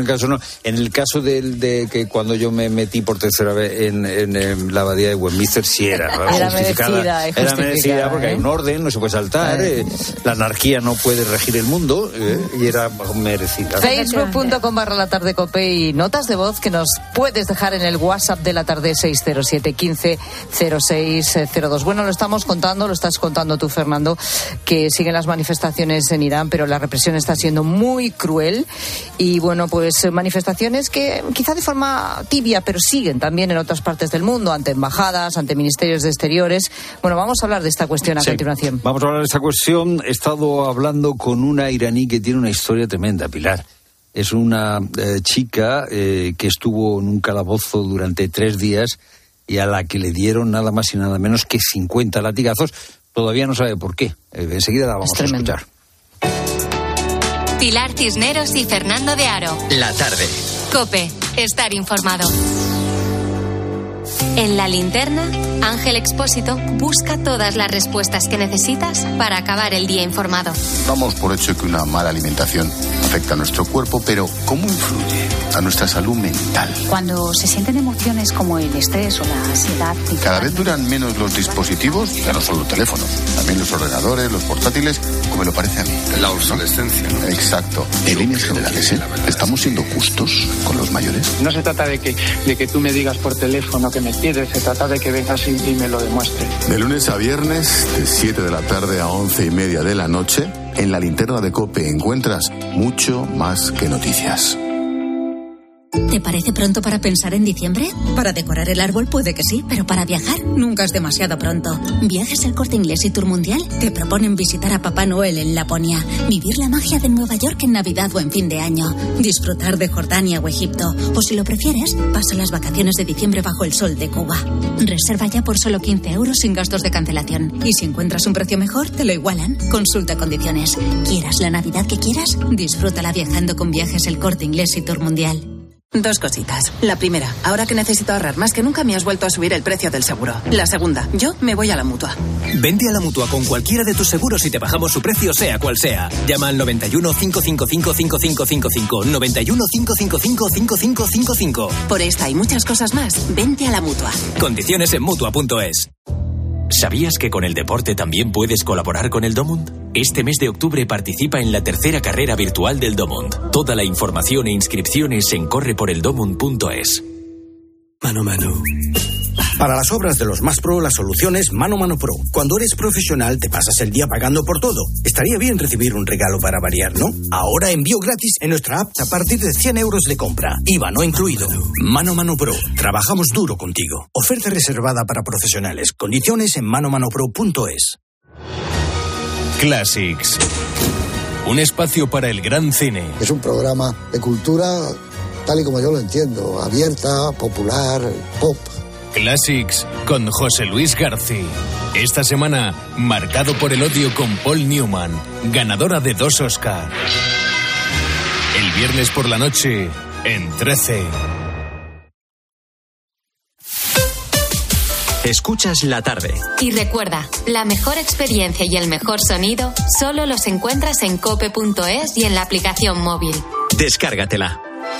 [SPEAKER 1] En el caso de que cuando yo me metí por tercera vez en la abadía de Westminster, sí era justificada. Era merecida porque hay un orden, no se puede saltar, la anarquía no puede regir el mundo, y era merecida.
[SPEAKER 5] Facebook.com/latardecope y notas de voz que nos puedes dejar en el WhatsApp de la tarde 607 15 06 02. Bueno, lo estás contando tú, Fernando, que siguen las manifestaciones en Irán, pero la represión está siendo muy cruel y bueno, pues manifestaciones que quizá de forma tibia, pero siguen también en otras partes del mundo, ante embajadas, ante ministerios de exteriores. Bueno, vamos a hablar de esta cuestión a continuación.
[SPEAKER 1] Vamos a hablar de esta cuestión. He estado hablando con una iraní que tiene una historia tremenda, Pilar. Es una chica que estuvo en un calabozo durante 3 días y a la que le dieron nada más y nada menos que 50 latigazos. Todavía no sabe por qué. Enseguida la vamos a escuchar.
[SPEAKER 3] Pilar Cisneros y Fernando de Aro.
[SPEAKER 2] La tarde.
[SPEAKER 3] COPE. Estar informado. En La Linterna, Ángel Expósito busca todas las respuestas que necesitas para acabar el día informado.
[SPEAKER 20] Damos por hecho que una mala alimentación afecta a nuestro cuerpo, pero ¿cómo influye a nuestra salud mental?
[SPEAKER 21] Cuando se sienten emociones como el estrés o la ansiedad...
[SPEAKER 20] Cada vez duran menos los dispositivos, ya no solo los teléfonos, también los ordenadores, los portátiles, como me lo parece a mí. La obsolescencia. Exacto. En líneas generales, ¿estamos siendo justos con los mayores?
[SPEAKER 22] No se trata de que tú me digas por teléfono que me quieres, se trata de que vengas y me lo demuestres.
[SPEAKER 20] De lunes a viernes, de 7 de la tarde a 11:30 de la noche, en La Linterna de COPE encuentras mucho más que noticias.
[SPEAKER 21] ¿Te parece pronto para pensar en diciembre? Para decorar el árbol puede que sí, pero para viajar nunca es demasiado pronto. Viajes El Corte Inglés y Tour Mundial te proponen visitar a Papá Noel en Laponia, vivir la magia de Nueva York en Navidad o en fin de año, disfrutar de Jordania o Egipto, o si lo prefieres, pasa las vacaciones de diciembre bajo el sol de Cuba. Reserva ya por solo 15 euros sin gastos de cancelación. Y si encuentras un precio mejor, te lo igualan. Consulta condiciones. Quieras la Navidad que quieras, disfrútala viajando con Viajes El Corte Inglés y Tour Mundial.
[SPEAKER 4] 2 cositas. La primera, ahora que necesito ahorrar más que nunca me has vuelto a subir el precio del seguro. La segunda, yo me voy a la Mutua.
[SPEAKER 6] Vente a la Mutua con cualquiera de tus seguros y te bajamos su precio sea cual sea. Llama al 91 555 5555. 91 555 5555.
[SPEAKER 4] Por esta y muchas cosas más, vente a la Mutua.
[SPEAKER 6] Condiciones en Mutua.es.
[SPEAKER 23] ¿Sabías que con el deporte también puedes colaborar con el Domund? Este mes de octubre participa en la 3ª carrera virtual del Domund. Toda la información e inscripciones en correporeldomund.es.
[SPEAKER 24] Mano Mano. Para las obras de los más pro, la solución es Mano Mano Pro. Cuando eres profesional, te pasas el día pagando por todo. Estaría bien recibir un regalo para variar, ¿no? Ahora envío gratis en nuestra app a partir de 100 euros de compra. IVA no incluido. Mano Mano Pro. Trabajamos duro contigo. Oferta reservada para profesionales. Condiciones en manomanopro.es.
[SPEAKER 25] Classics. Un espacio para el gran cine.
[SPEAKER 26] Es un programa de cultura tal y como yo lo entiendo. Abierta, popular, pop.
[SPEAKER 25] Classics con José Luis García. Esta semana, Marcado por el odio con Paul Newman, ganadora de 2 Oscar. El viernes por la noche, en 13.
[SPEAKER 2] Escuchas La Tarde.
[SPEAKER 3] Y recuerda, la mejor experiencia y el mejor sonido solo los encuentras en cope.es y en la aplicación móvil.
[SPEAKER 2] Descárgatela.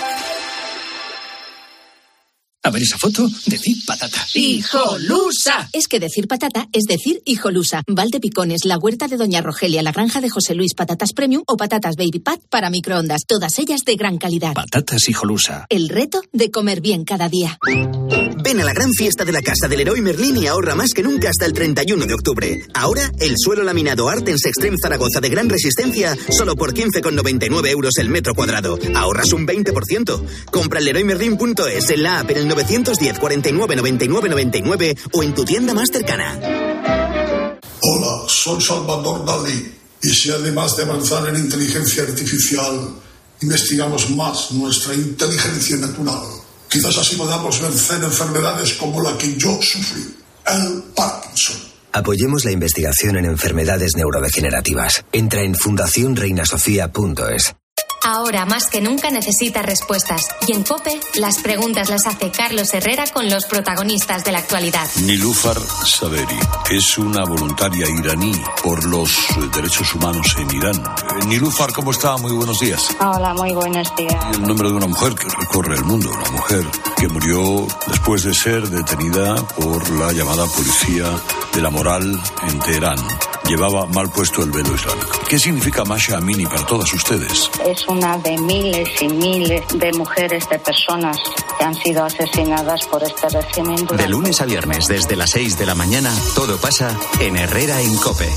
[SPEAKER 27] A ver esa foto, decir patata.
[SPEAKER 21] ¡Hijolusa! Es que decir patata es decir hijolusa. Valdepicones, la huerta de Doña Rogelia, la granja de José Luis, patatas premium o patatas baby pat para microondas. Todas ellas de gran calidad.
[SPEAKER 27] Patatas hijolusa.
[SPEAKER 21] El reto de comer bien cada día.
[SPEAKER 28] Ven a la gran fiesta de la casa del Leroy Merlin y ahorra más que nunca hasta el 31 de octubre. Ahora, el suelo laminado Artens Extreme Zaragoza de gran resistencia, solo por 15,99 euros el metro cuadrado. Ahorras un 20%. Compra en leroymerlin.es, en la app, en el 910 49 99 99 o en tu tienda más cercana.
[SPEAKER 29] Hola, soy Salvador Dalí. Y si además de avanzar en inteligencia artificial, investigamos más nuestra inteligencia natural, quizás así podamos vencer enfermedades como la que yo sufrí, el Parkinson.
[SPEAKER 30] Apoyemos la investigación en enfermedades neurodegenerativas. Entra en fundacionreinasofía.es.
[SPEAKER 3] Ahora más que nunca necesita respuestas. Y en COPE, las preguntas las hace Carlos Herrera con los protagonistas de la actualidad.
[SPEAKER 31] Nilúfar Saberi es una voluntaria iraní por los derechos humanos en Irán. Nilúfar, ¿cómo está? Muy buenos días.
[SPEAKER 32] Hola, muy buenos días.
[SPEAKER 31] El nombre de una mujer que recorre el mundo, una mujer que murió después de ser detenida por la llamada policía de la moral en Teherán. Llevaba mal puesto el velo islámico. ¿Qué significa Masha Amini para todas ustedes?
[SPEAKER 32] Es una de miles y miles de mujeres, de personas que han sido asesinadas por este régimen.
[SPEAKER 2] De lunes a viernes, desde las 6 de la mañana, todo pasa en Herrera en COPE.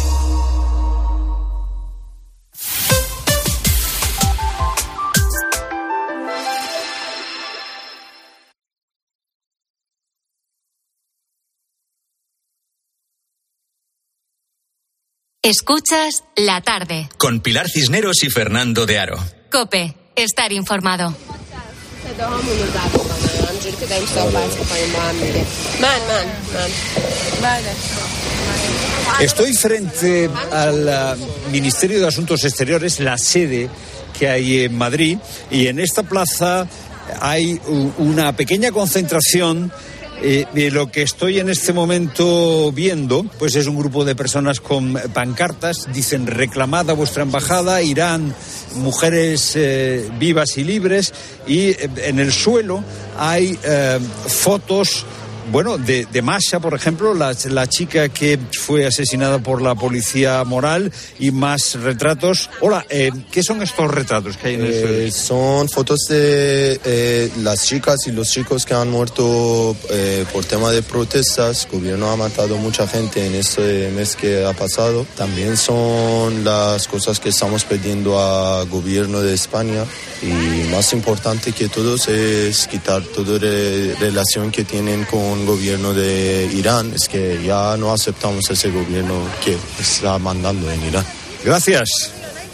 [SPEAKER 3] Escuchas La Tarde.
[SPEAKER 2] Con Pilar Cisneros y Fernando de Aro.
[SPEAKER 3] COPE. Estar informado.
[SPEAKER 1] Estoy frente al Ministerio de Asuntos Exteriores, la sede que hay en Madrid, y en esta plaza hay una pequeña concentración. Lo que estoy en este momento viendo, pues es un grupo de personas con pancartas, dicen reclamada vuestra embajada, Irán, mujeres vivas y libres, y en el suelo hay fotos, bueno, de Masha, por ejemplo, la chica que fue asesinada por la policía moral, y más retratos. Hola, ¿qué son estos retratos que hay en el suelo?
[SPEAKER 33] Son fotos de las chicas y los chicos que han muerto por tema de protestas. El gobierno ha matado mucha gente en este mes que ha pasado. También son las cosas que estamos pidiendo al gobierno de España. Y más importante que todo es quitar toda relación que tienen con el gobierno de Irán. Es que ya no aceptamos ese gobierno que está mandando en Irán.
[SPEAKER 1] Gracias.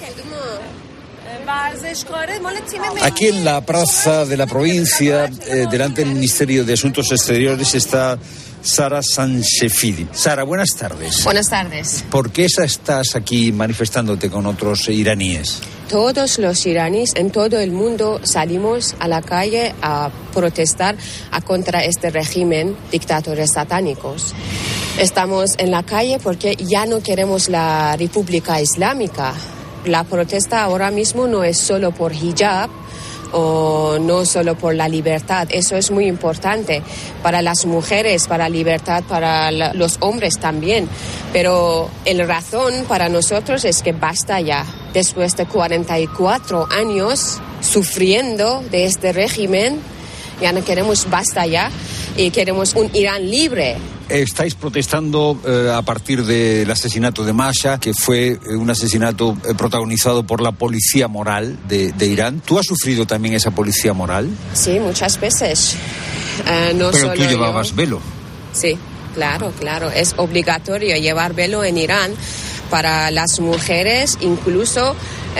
[SPEAKER 1] Aquí en la plaza de la provincia, delante del Ministerio de Asuntos Exteriores, está Sara Sanshefidi. Sara, buenas tardes.
[SPEAKER 7] Buenas tardes.
[SPEAKER 1] ¿Por qué estás aquí manifestándote con otros iraníes?
[SPEAKER 7] Todos los iraníes en todo el mundo salimos a la calle a protestar contra este régimen dictadores satánicos. Estamos en la calle porque ya no queremos la República Islámica. La protesta ahora mismo no es solo por hijab o no solo por la libertad. Eso es muy importante para las mujeres, para la libertad, para los hombres también. Pero la razón para nosotros es que basta ya. Después de 44 años sufriendo de este régimen, ya no queremos basta ya y queremos un Irán libre.
[SPEAKER 1] Estáis protestando a partir del asesinato de Masha, que fue un asesinato protagonizado por la policía moral de Irán. ¿Tú has sufrido también esa policía moral?
[SPEAKER 7] Sí, muchas veces.
[SPEAKER 1] Pero tú llevabas velo.
[SPEAKER 7] Sí, claro. Es obligatorio llevar velo en Irán para las mujeres, incluso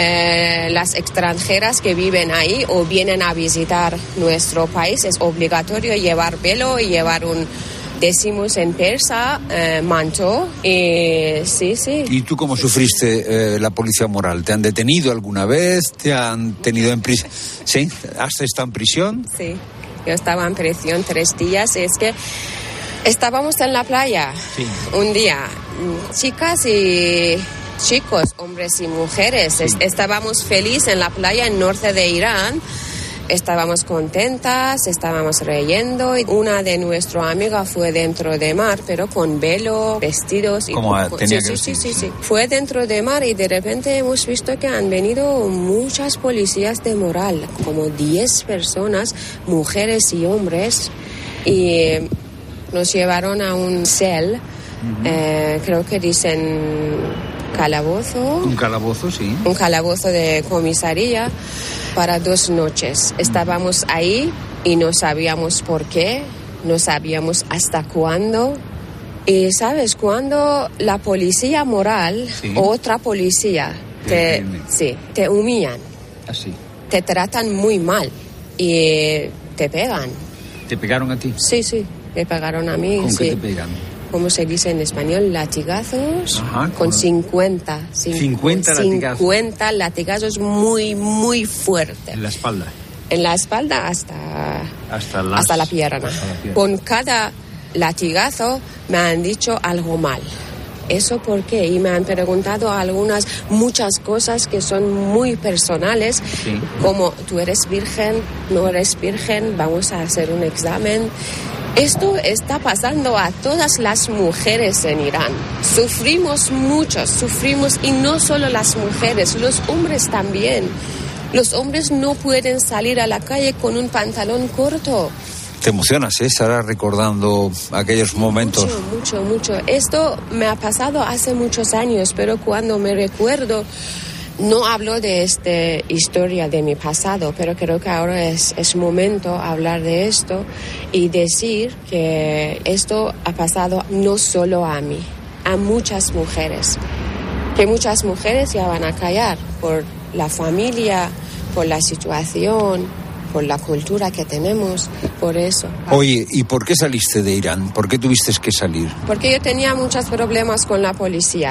[SPEAKER 7] las extranjeras que viven ahí o vienen a visitar nuestro país. Es obligatorio llevar velo y llevar decimos en persa, manto. Sí.
[SPEAKER 1] ¿Y tú cómo sufriste la policía moral? ¿Te han detenido alguna vez? ¿Te han tenido en prisión? ¿Sí? ¿Has estado en prisión?
[SPEAKER 7] Sí, yo estaba en prisión 3 días. Es que estábamos en la playa un día, chicas y chicos, hombres y mujeres. Estábamos felices en la playa en norte de Irán. Estábamos contentas, estábamos riendo. Una de nuestras amigas fue dentro de mar, pero con velo, vestidos. Sí. Fue dentro de mar y de repente hemos visto que han venido muchas policías de moral, como 10 personas, mujeres y hombres, y nos llevaron a un cel, creo que dicen calabozo.
[SPEAKER 1] Un calabozo, sí.
[SPEAKER 7] Un calabozo de comisaría para 2 noches. Estábamos ahí y no sabíamos por qué, no sabíamos hasta cuándo. Y ¿sabes? Cuando la policía moral o otra policía te humillan,
[SPEAKER 1] así,
[SPEAKER 7] te tratan muy mal y te pegan.
[SPEAKER 1] ¿Te pegaron a ti?
[SPEAKER 7] Sí, me pegaron a mí.
[SPEAKER 1] ¿Con qué te pegan?
[SPEAKER 7] ¿Cómo se dice en español? Latigazos.
[SPEAKER 1] Ajá,
[SPEAKER 7] con 50.
[SPEAKER 1] 50 latigazos.
[SPEAKER 7] 50 latigazos muy, muy fuerte.
[SPEAKER 1] ¿En la espalda?
[SPEAKER 7] En la espalda hasta la pierna. Con cada latigazo me han dicho algo mal. ¿Eso por qué? Y me han preguntado muchas cosas que son muy personales, como ¿tú eres virgen? ¿No eres virgen? Vamos a hacer un examen. Esto está pasando a todas las mujeres en Irán. Sufrimos mucho, y no solo las mujeres, los hombres también. Los hombres no pueden salir a la calle con un pantalón corto.
[SPEAKER 1] Te emocionas, Sara, recordando aquellos momentos.
[SPEAKER 7] Mucho. Esto me ha pasado hace muchos años, pero cuando me recuerdo, no hablo de esta historia de mi pasado, pero creo que ahora es momento hablar de esto y decir que esto ha pasado no solo a mí, a muchas mujeres. Que muchas mujeres ya van a callar por la familia, por la situación, por la cultura que tenemos, por eso.
[SPEAKER 1] Oye, ¿y por qué saliste de Irán? ¿Por qué tuviste que salir?
[SPEAKER 7] Porque yo tenía muchos problemas con la policía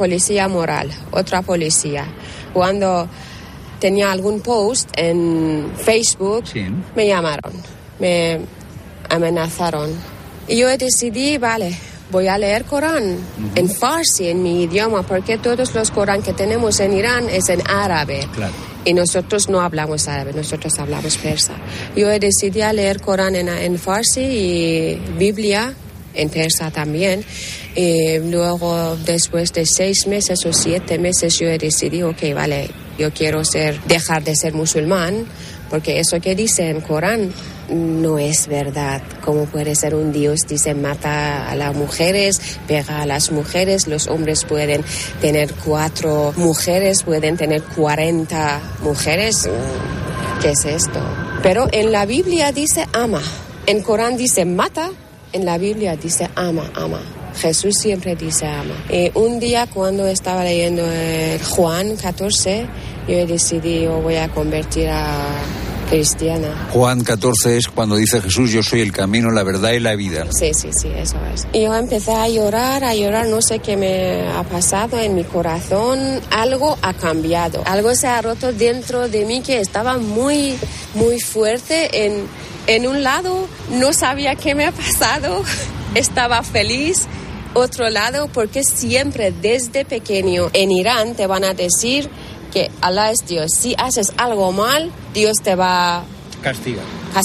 [SPEAKER 7] moral, otra policía. Cuando tenía algún post en Facebook, me llamaron, me amenazaron. Y yo decidí, voy a leer Corán en farsi, en mi idioma, porque todos los Corán que tenemos en Irán es en árabe. Claro. Y nosotros no hablamos árabe, nosotros hablamos persa. Yo decidí leer Corán en farsi y Biblia en persa también. Y luego, después de 6 meses o 7 meses, yo decidí, yo quiero dejar de ser musulmán, porque eso que dice en Corán no es verdad. ¿Cómo puede ser un Dios? Dice, mata a las mujeres, pega a las mujeres, los hombres pueden tener 4 mujeres, pueden tener 40 mujeres. ¿Qué es esto? Pero en la Biblia dice ama. En Corán dice mata, en la Biblia dice ama. Jesús siempre dice ama. Y un día cuando estaba leyendo Juan 14, yo decidí, voy a convertir a cristiana.
[SPEAKER 1] Juan 14 es cuando dice Jesús: yo soy el camino, la verdad y la vida.
[SPEAKER 7] Sí, eso es. Y yo empecé a llorar, no sé qué me ha pasado en mi corazón. Algo ha cambiado, algo se ha roto dentro de mí que estaba muy, muy fuerte. En un lado no sabía qué me ha pasado, estaba feliz. Otro lado, porque siempre desde pequeño en Irán te van a decir que Allah es Dios. Si haces algo mal, Dios te va a
[SPEAKER 1] castigar.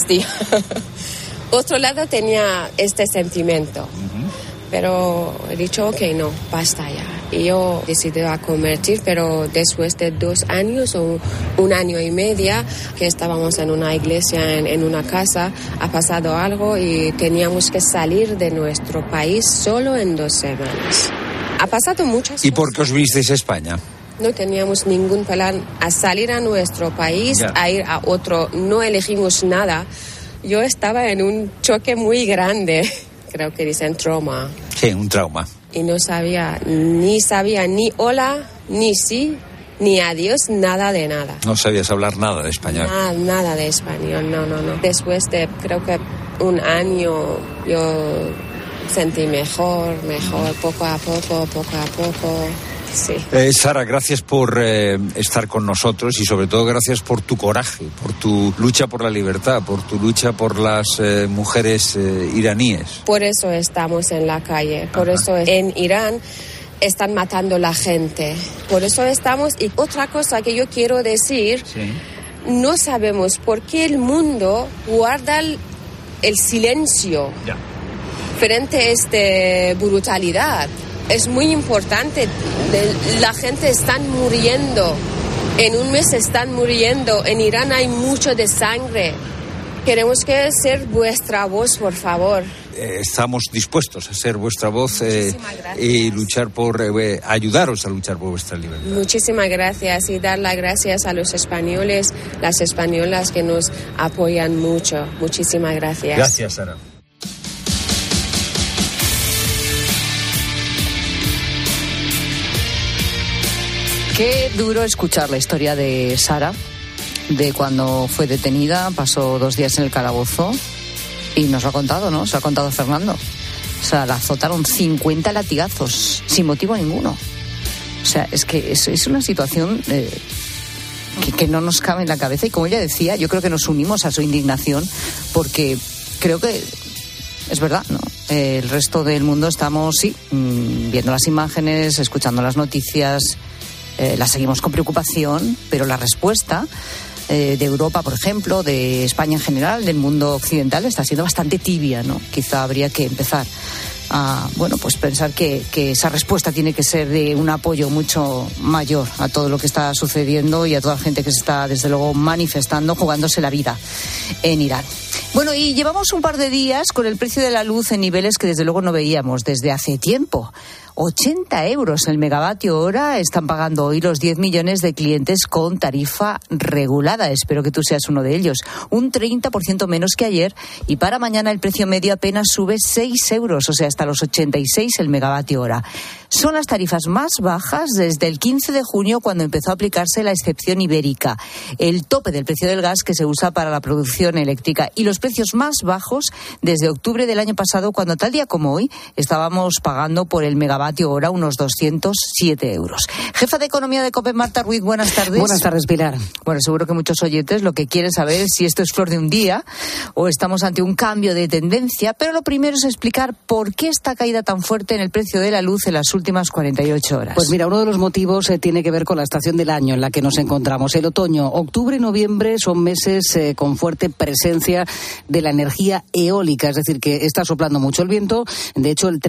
[SPEAKER 7] Otro lado tenía este sentimiento, pero he dicho, ok, no, basta ya. Y yo decidí a convertir, pero después de 2 años o 1 año y medio que estábamos en una iglesia, en una casa, ha pasado algo y teníamos que salir de nuestro país solo en 2 semanas. Ha pasado muchas cosas.
[SPEAKER 1] ¿Y por qué os vinisteis a España?
[SPEAKER 7] No teníamos ningún plan a salir a nuestro país, a ir a otro. No elegimos nada. Yo estaba en un choque muy grande. Creo que dicen trauma.
[SPEAKER 1] Sí, un trauma.
[SPEAKER 7] Y no sabía ni hola, ni sí, ni adiós, nada de nada.
[SPEAKER 1] No sabías hablar nada de español.
[SPEAKER 7] Nada de español, no. Después de, creo que 1 año, yo sentí mejor, poco a poco. Sí.
[SPEAKER 1] Sara, gracias por estar con nosotros y sobre todo gracias por tu coraje, por tu lucha por la libertad, por tu lucha por las mujeres iraníes.
[SPEAKER 7] Por eso estamos en la calle, por eso en Irán están matando a la gente, por eso estamos. Y otra cosa que yo quiero decir, no sabemos por qué el mundo guarda el silencio frente a esta brutalidad. Es muy importante, la gente está muriendo, en un mes están muriendo, en Irán hay mucho de sangre. Queremos que ser vuestra voz, por favor.
[SPEAKER 1] Estamos dispuestos a ser vuestra voz y luchar por ayudaros a luchar por vuestra libertad.
[SPEAKER 7] Muchísimas gracias y dar las gracias a los españoles, las españolas que nos apoyan mucho. Muchísimas gracias.
[SPEAKER 1] Gracias, Sara.
[SPEAKER 5] Qué duro escuchar la historia de Sara, de cuando fue detenida, pasó 2 días en el calabozo y nos lo ha contado, ¿no? Se lo ha contado Fernando. O sea, la azotaron 50 latigazos sin motivo ninguno. O sea, es que es una situación que no nos cabe en la cabeza y como ella decía, yo creo que nos unimos a su indignación porque creo que es verdad, ¿no? El resto del mundo estamos, viendo las imágenes, escuchando las noticias. La seguimos con preocupación, pero la respuesta de Europa, por ejemplo, de España en general, del mundo occidental, está siendo bastante tibia, ¿no? Quizá habría que empezar a, pues pensar que esa respuesta tiene que ser de un apoyo mucho mayor a todo lo que está sucediendo y a toda la gente que se está, desde luego, manifestando, jugándose la vida en Irán. Bueno, y llevamos un par de días con el precio de la luz en niveles que desde luego no veíamos desde hace tiempo. 80 euros el megavatio hora están pagando hoy los 10 millones de clientes con tarifa regulada. Espero que tú seas uno de ellos. Un 30% menos que ayer y para mañana el precio medio apenas sube 6 euros, o sea, hasta los 86 el megavatio hora. Son las tarifas más bajas desde el 15 de junio cuando empezó a aplicarse la excepción ibérica, el tope del precio del gas que se usa para la producción eléctrica y los precios más bajos desde octubre del año pasado cuando tal día como hoy estábamos pagando por el megavatio hora unos 207 euros. Jefa de Economía de COPE, Marta Ruiz, buenas tardes.
[SPEAKER 8] Buenas tardes, Pilar.
[SPEAKER 5] Bueno, seguro que muchos oyentes lo que quieren saber es si esto es flor de un día o estamos ante un cambio de tendencia, pero lo primero es explicar por qué esta caída tan fuerte en el precio de la luz en las últimas 48 horas.
[SPEAKER 8] Pues mira, uno de los motivos tiene que ver con la estación del año en la que nos encontramos. El otoño, octubre y noviembre son meses con fuerte presencia de la energía eólica, es decir, que está soplando mucho el viento. De hecho, el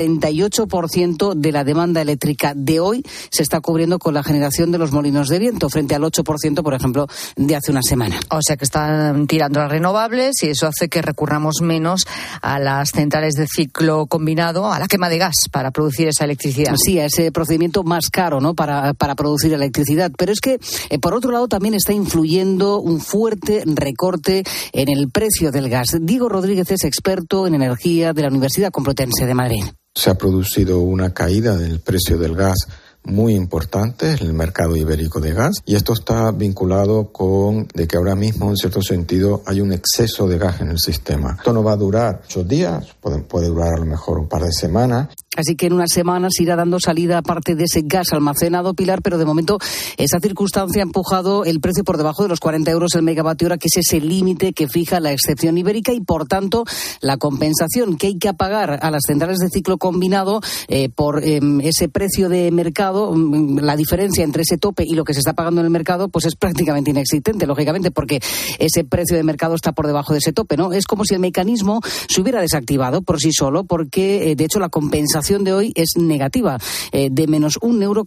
[SPEAKER 8] 38% de la demanda eléctrica de hoy se está cubriendo con la generación de los molinos de viento, frente al 8%, por ejemplo, de hace una semana.
[SPEAKER 5] O sea que están tirando las renovables y eso hace que recurramos menos a las centrales de ciclo combinado, a la quema de gas para producir esa electricidad.
[SPEAKER 8] Sí, a ese procedimiento más caro, ¿no?, para producir electricidad. Pero es que, por otro lado, también está influyendo un fuerte recorte en el precio del gas. Diego Rodríguez es experto en energía de la Universidad Complutense de Madrid.
[SPEAKER 9] Se ha producido una caída del precio del gas muy importantes en el mercado ibérico de gas, y esto está vinculado con de que ahora mismo, en cierto sentido, hay un exceso de gas en el sistema. Esto no va a durar 8 días, puede durar a lo mejor un par de semanas.
[SPEAKER 8] Así que en unas semanas irá dando salida parte de ese gas almacenado, Pilar, pero de momento esa circunstancia ha empujado el precio por debajo de los 40 euros el megavatio hora, que es ese límite que fija la excepción ibérica, y por tanto la compensación que hay que pagar a las centrales de ciclo combinado por ese precio de mercado, la diferencia entre ese tope y lo que se está pagando en el mercado, pues es prácticamente inexistente, lógicamente, porque ese precio de mercado está por debajo de ese tope, ¿no? Es como si el mecanismo se hubiera desactivado por sí solo, porque de hecho la compensación de hoy es negativa, de menos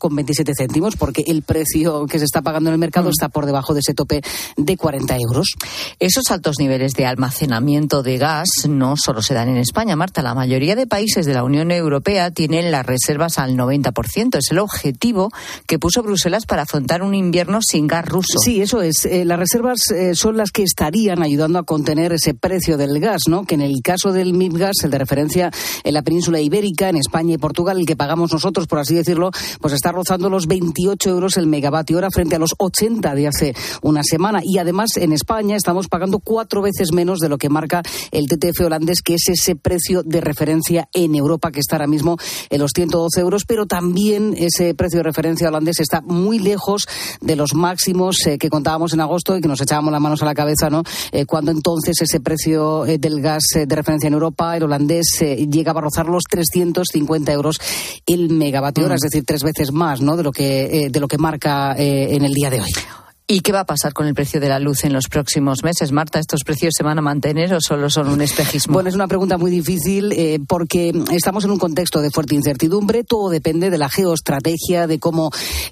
[SPEAKER 8] €1,27, porque el precio que se está pagando en el mercado está por debajo de ese tope de 40 euros.
[SPEAKER 5] Esos altos niveles de almacenamiento de gas no solo se dan en España, Marta. La mayoría de países de la Unión Europea tienen las reservas al 90%. Es el objetivo que puso Bruselas para afrontar un invierno sin gas ruso.
[SPEAKER 8] Sí, eso es. Las reservas son las que estarían ayudando a contener ese precio del gas, ¿no? Que en el caso del MIBGAS, el de referencia en la península ibérica, en España y Portugal, el que pagamos nosotros, por así decirlo, pues está rozando los 28 euros el megavatio hora frente a los 80 de hace una semana. Y además en España estamos pagando 4 veces menos de lo que marca el TTF holandés, que es ese precio de referencia en Europa, que está ahora mismo en los 112 euros, pero también ese precio de referencia holandés está muy lejos de los máximos que contábamos en agosto y que nos echábamos las manos a la cabeza, ¿no? Cuando entonces ese precio del gas de referencia en Europa, el holandés, llegaba a rozar los 350 euros el megavatio hora, es decir, 3 veces más, ¿no? de lo que marca en el día de hoy.
[SPEAKER 5] ¿Y qué va a pasar con el precio de la luz en los próximos meses, Marta? ¿Estos precios se van a mantener o solo son un espejismo?
[SPEAKER 8] Bueno, es una pregunta muy difícil porque estamos en un contexto de fuerte incertidumbre. Todo depende de la geoestrategia, de cómo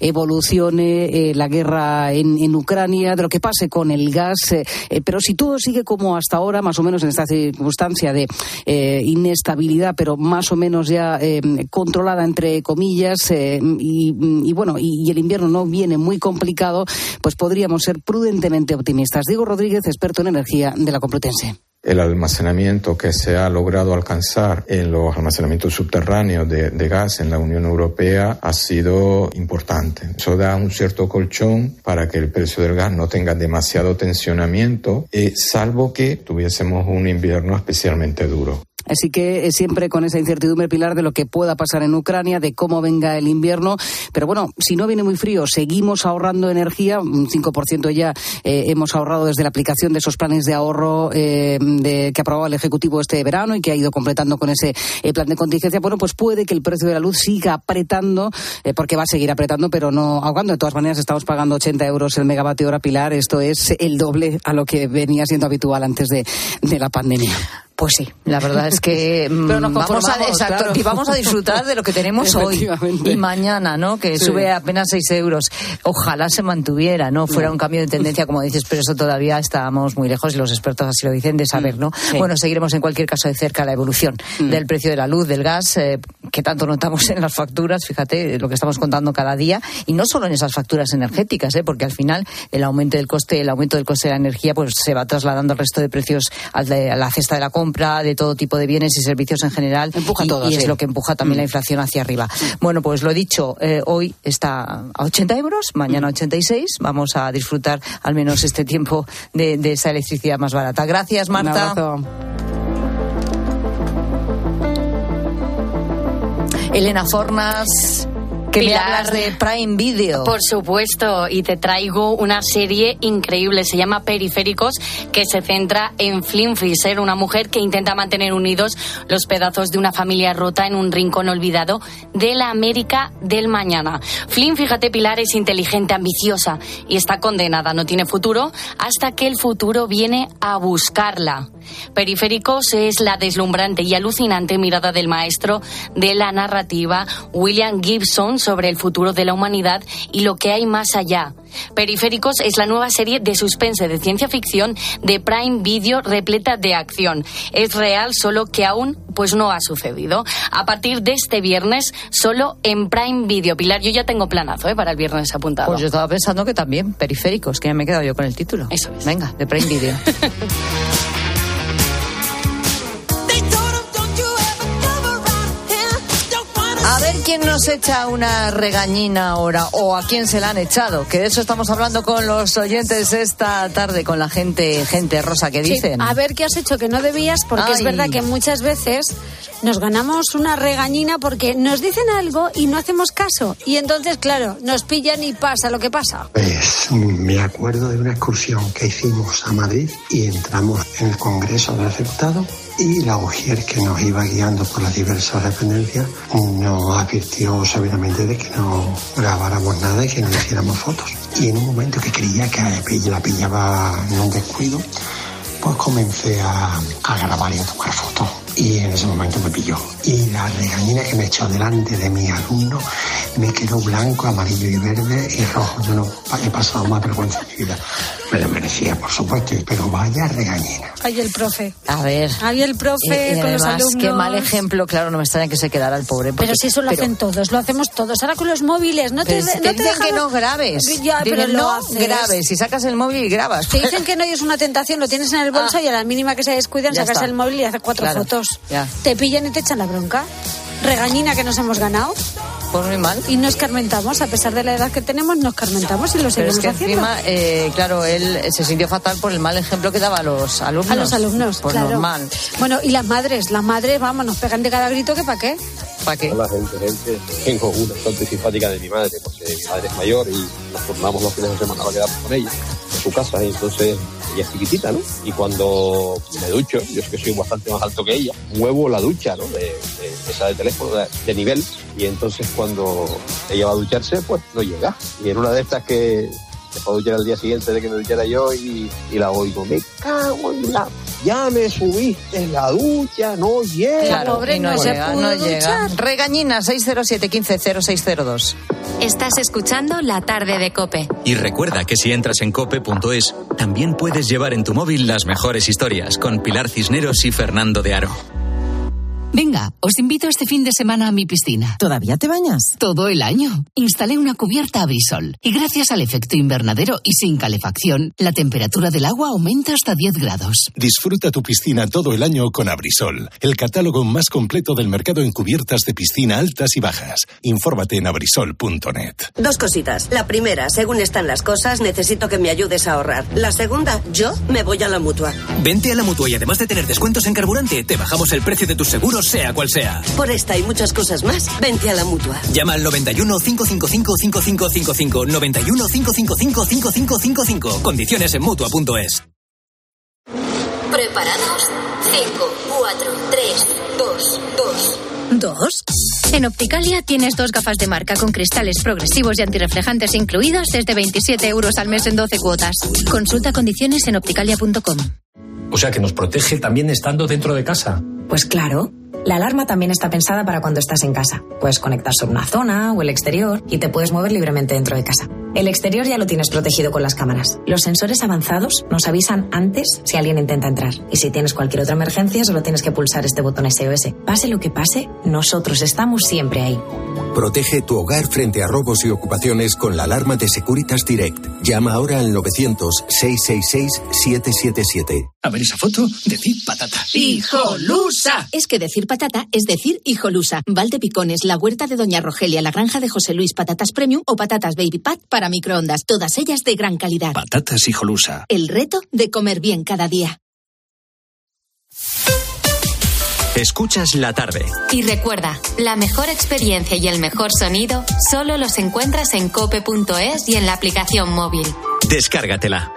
[SPEAKER 8] evolucione la guerra en Ucrania, de lo que pase con el gas. Pero si todo sigue como hasta ahora, más o menos en esta circunstancia de inestabilidad, pero más o menos ya controlada, entre comillas, y bueno, y el invierno no viene muy complicado, pues podríamos ser prudentemente optimistas. Diego Rodríguez, experto en energía de la Complutense.
[SPEAKER 9] El almacenamiento que se ha logrado alcanzar en los almacenamientos subterráneos de gas en la Unión Europea ha sido importante. Eso da un cierto colchón para que el precio del gas no tenga demasiado tensionamiento, salvo que tuviésemos un invierno especialmente duro.
[SPEAKER 8] Así que siempre con esa incertidumbre, Pilar, de lo que pueda pasar en Ucrania, de cómo venga el invierno. Pero bueno, si no viene muy frío, seguimos ahorrando energía. Un 5% ya hemos ahorrado desde la aplicación de esos planes de ahorro que aprobaba el Ejecutivo este verano y que ha ido completando con ese plan de contingencia. Bueno, pues puede que el precio de la luz siga apretando, porque va a seguir apretando, pero no ahogando. De todas maneras, estamos pagando 80 euros el megavatio hora, Pilar. Esto es el doble a lo que venía siendo habitual antes de la pandemia.
[SPEAKER 5] Pues sí, la verdad es que vamos a disfrutar de lo que tenemos hoy y mañana, ¿no? Que sube apenas 6 euros. Ojalá se mantuviera, ¿no? Fuera un cambio de tendencia, como dices, pero eso todavía estamos muy lejos y los expertos así lo dicen, de saber, ¿no? Sí. Bueno, seguiremos en cualquier caso de cerca la evolución del precio de la luz, del gas, que tanto notamos en las facturas, fíjate, lo que estamos contando cada día, y no solo en esas facturas energéticas, porque al final el aumento del coste de la energía, pues se va trasladando al resto de precios, a la cesta de la compra, de todo tipo de bienes y servicios en general, y es lo que empuja también la inflación hacia arriba. Bueno, pues lo dicho, hoy está a 80 euros, mañana a 86, vamos a disfrutar al menos este tiempo de esa electricidad más barata. Gracias, Marta.
[SPEAKER 8] Un abrazo.
[SPEAKER 5] Elena Fornas, que me hablas de Prime Video.
[SPEAKER 10] Por supuesto, y te traigo una serie increíble, se llama Periféricos, que se centra en Flynn Fraser, una mujer que intenta mantener unidos los pedazos de una familia rota en un rincón olvidado de la América del mañana. Flynn, fíjate, Pilar, es inteligente, ambiciosa y está condenada, no tiene futuro hasta que el futuro viene a buscarla. Periféricos es la deslumbrante y alucinante mirada del maestro de la narrativa William Gibson sobre el futuro de la humanidad y lo que hay más allá. Periféricos es la nueva serie de suspense de ciencia ficción de Prime Video, repleta de acción. Es real, solo que aún pues no ha sucedido. A partir de este viernes, solo en Prime Video. Pilar, yo ya tengo planazo para el viernes apuntado.
[SPEAKER 5] Pues yo estaba pensando que también Periféricos, que ya me he quedado yo con el título.
[SPEAKER 10] Eso es.
[SPEAKER 5] Venga, de Prime Video. A ver quién nos echa una regañina ahora, o a quién se la han echado, que de eso estamos hablando con los oyentes esta tarde, con la gente Rosa, que dicen.
[SPEAKER 4] Sí, a ver qué has hecho que no debías, porque es verdad que muchas veces nos ganamos una regañina porque nos dicen algo y no hacemos caso, y entonces, claro, nos pillan y pasa lo que pasa.
[SPEAKER 6] Pues me acuerdo de una excursión que hicimos a Madrid y entramos en el Congreso de los Diputados y la ujier que nos iba guiando por las diversas dependencias nos advirtió severamente de que no grabáramos nada y que no hiciéramos fotos. Y en un momento que creía que la pillaba en un descuido, pues comencé a grabar y a tomar fotos. Y en ese momento me pilló. Y la regañina que me echó delante de mi alumno me quedó blanco, amarillo y verde y rojo. Yo no he pasado más vergüenza en mi vida. Me lo merecía, por supuesto, pero vaya regañina.
[SPEAKER 4] Ay, el profe.
[SPEAKER 5] A ver.
[SPEAKER 4] Ay, el profe con los alumnos.
[SPEAKER 5] Qué mal ejemplo, claro, no me extraña que se quedara el pobre.
[SPEAKER 4] Pero si eso lo hacen todos, lo hacemos todos. Ahora con los móviles, no te
[SPEAKER 5] dicen
[SPEAKER 4] dejamos...
[SPEAKER 5] que no grabes.
[SPEAKER 4] Ya, pero
[SPEAKER 5] no grabes. Si sacas el móvil y grabas.
[SPEAKER 4] Te dicen que no es una tentación, lo tienes en el bolso y a la mínima que se descuidan sacas el móvil y haces 4 fotos.
[SPEAKER 5] Ya.
[SPEAKER 4] Te pillan y te echan la bronca. Regañina que nos hemos ganado.
[SPEAKER 5] Pues muy mal.
[SPEAKER 4] Y nos carmentamos, a pesar de la edad que tenemos, nos carmentamos y lo seguimos haciendo.
[SPEAKER 5] Encima, claro, él se sintió fatal por el mal ejemplo que daba a los alumnos.
[SPEAKER 4] A los alumnos,
[SPEAKER 5] pues
[SPEAKER 4] claro.
[SPEAKER 5] Normal.
[SPEAKER 4] Bueno, y las madres, vamos, nos pegan de cada grito que ¿para qué?
[SPEAKER 5] ¿Para qué?
[SPEAKER 11] Hola, gente. Tengo una bastante simpática de mi madre, porque mi madre es mayor y nos turnamos los fines de semana para quedar con ella en su casa, y entonces ella es chiquitita, ¿no? Y cuando me ducho, yo es que soy bastante más alto que ella, muevo la ducha, ¿no? Esa de teléfono, de nivel, y entonces cuando ella va a ducharse, pues no llega. Y en una de estas que se fue a duchar al día siguiente de que me duchara yo y la oigo, me cago en la... Ya me subiste en la ducha, no llega.
[SPEAKER 5] Claro, pobre, no llega. Regañina, 607-150602.
[SPEAKER 3] Estás escuchando La Tarde de COPE.
[SPEAKER 2] Y recuerda que si entras en cope.es, también puedes llevar en tu móvil las mejores historias con Pilar Cisneros y Fernando de Aro.
[SPEAKER 12] Venga, os invito este fin de semana a mi piscina.
[SPEAKER 13] ¿Todavía te bañas?
[SPEAKER 12] Todo el año. Instalé una cubierta Abrisol y gracias al efecto invernadero y sin calefacción, la temperatura del agua aumenta hasta 10 grados.
[SPEAKER 14] Disfruta tu piscina todo el año con Abrisol, el catálogo más completo del mercado en cubiertas de piscina altas y bajas. Infórmate en abrisol.net.
[SPEAKER 15] 2 cositas. La primera, según están las cosas, necesito que me ayudes a ahorrar. La segunda, yo me voy a la Mutua.
[SPEAKER 16] Vente a la Mutua y además de tener descuentos en carburante, te bajamos el precio de tus seguros, sea cual sea.
[SPEAKER 15] Por esta y muchas cosas más, vente a la Mutua.
[SPEAKER 16] Llama al 91 555 5555, 91 555 5555. Condiciones en Mutua.es.
[SPEAKER 21] ¿Preparados? 5, 4, 3, 2, 2. ¿2? En Opticalia tienes 2 gafas de marca con cristales progresivos y antirreflejantes incluidos desde 27 euros al mes en 12 cuotas. Consulta condiciones en opticalia.com.
[SPEAKER 17] O sea que nos protege también estando dentro de casa.
[SPEAKER 18] Pues claro. La alarma también está pensada para cuando estás en casa. Puedes conectar sobre una zona o el exterior y te puedes mover libremente dentro de casa. El exterior ya lo tienes protegido con las cámaras. Los sensores avanzados nos avisan antes si alguien intenta entrar. Y si tienes cualquier otra emergencia, solo tienes que pulsar este botón SOS. Pase lo que pase, nosotros estamos siempre ahí.
[SPEAKER 19] Protege tu hogar frente a robos y ocupaciones con la alarma de Securitas Direct. Llama ahora al 900-666-777.
[SPEAKER 27] A ver esa foto, decir patata.
[SPEAKER 21] ¡Hijolusa! Es que decir patata es decir hijolusa. Valdepicones, la huerta de Doña Rogelia, la granja de José Luis, patatas premium o patatas baby pat para microondas. Todas ellas de gran calidad.
[SPEAKER 27] Patatas hijolusa.
[SPEAKER 21] El reto de comer bien cada día.
[SPEAKER 2] Escuchas La Tarde.
[SPEAKER 3] Y recuerda, la mejor experiencia y el mejor sonido solo los encuentras en cope.es y en la aplicación móvil.
[SPEAKER 2] Descárgatela.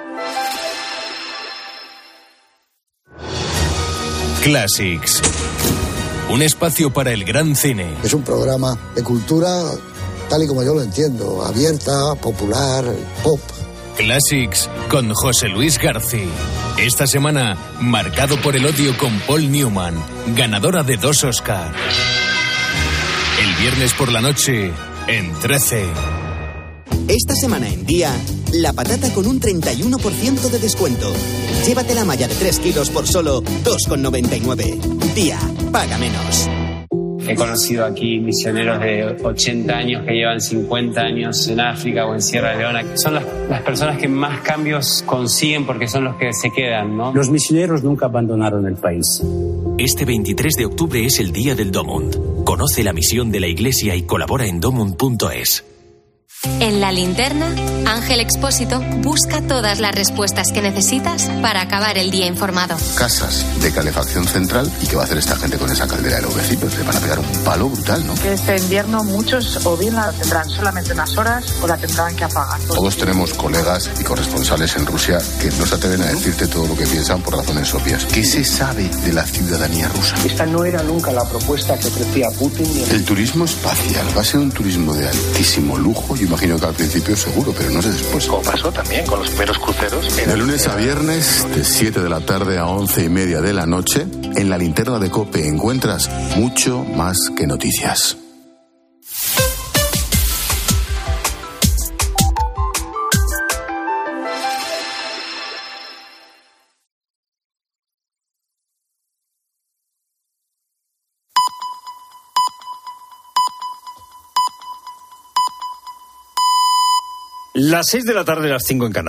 [SPEAKER 25] Classics. Un espacio para el gran cine.
[SPEAKER 26] Es un programa de cultura tal y como yo lo entiendo, abierta, popular, pop.
[SPEAKER 25] Classics con José Luis García. Esta semana, marcado por el odio con Paul Newman, ganadora de 2 Oscar. El viernes por la noche, en 13.
[SPEAKER 28] Esta semana en Día, la patata con un 31% de descuento. Llévate la malla de 3 kilos por solo 2,99. Día, paga menos.
[SPEAKER 20] He conocido aquí misioneros de 80 años que llevan 50 años en África o en Sierra Leona. Son las personas que más cambios consiguen porque son los que se quedan, ¿no?
[SPEAKER 22] Los misioneros nunca abandonaron el país.
[SPEAKER 23] Este 23 de octubre es el Día del Domund. Conoce la misión de la Iglesia y colabora en domund.es.
[SPEAKER 3] En La Linterna, Ángel Expósito busca todas las respuestas que necesitas para acabar el día informado.
[SPEAKER 1] Casas de calefacción central. ¿Y qué va a hacer esta gente con esa caldera de los vecinos? Le van a pegar un palo brutal, ¿no?
[SPEAKER 7] Que este invierno muchos o bien la tendrán solamente unas horas o la tendrán que apagar.
[SPEAKER 1] Todos tenemos colegas y corresponsales en Rusia que no se atreven a decirte todo lo que piensan por razones obvias. ¿Qué se sabe de la ciudadanía rusa?
[SPEAKER 8] Esta no era nunca la propuesta que ofrecía Putin.
[SPEAKER 1] El turismo espacial va a ser un turismo de altísimo lujo. Yo imagino que al principio seguro, pero no sé después.
[SPEAKER 8] Como pasó también con los primeros cruceros.
[SPEAKER 1] De lunes a viernes, de 7 de la tarde a 11:30 de la noche, en La Linterna de COPE encuentras mucho más que noticias.
[SPEAKER 9] Las 6 de la tarde, las 5 en Canarias.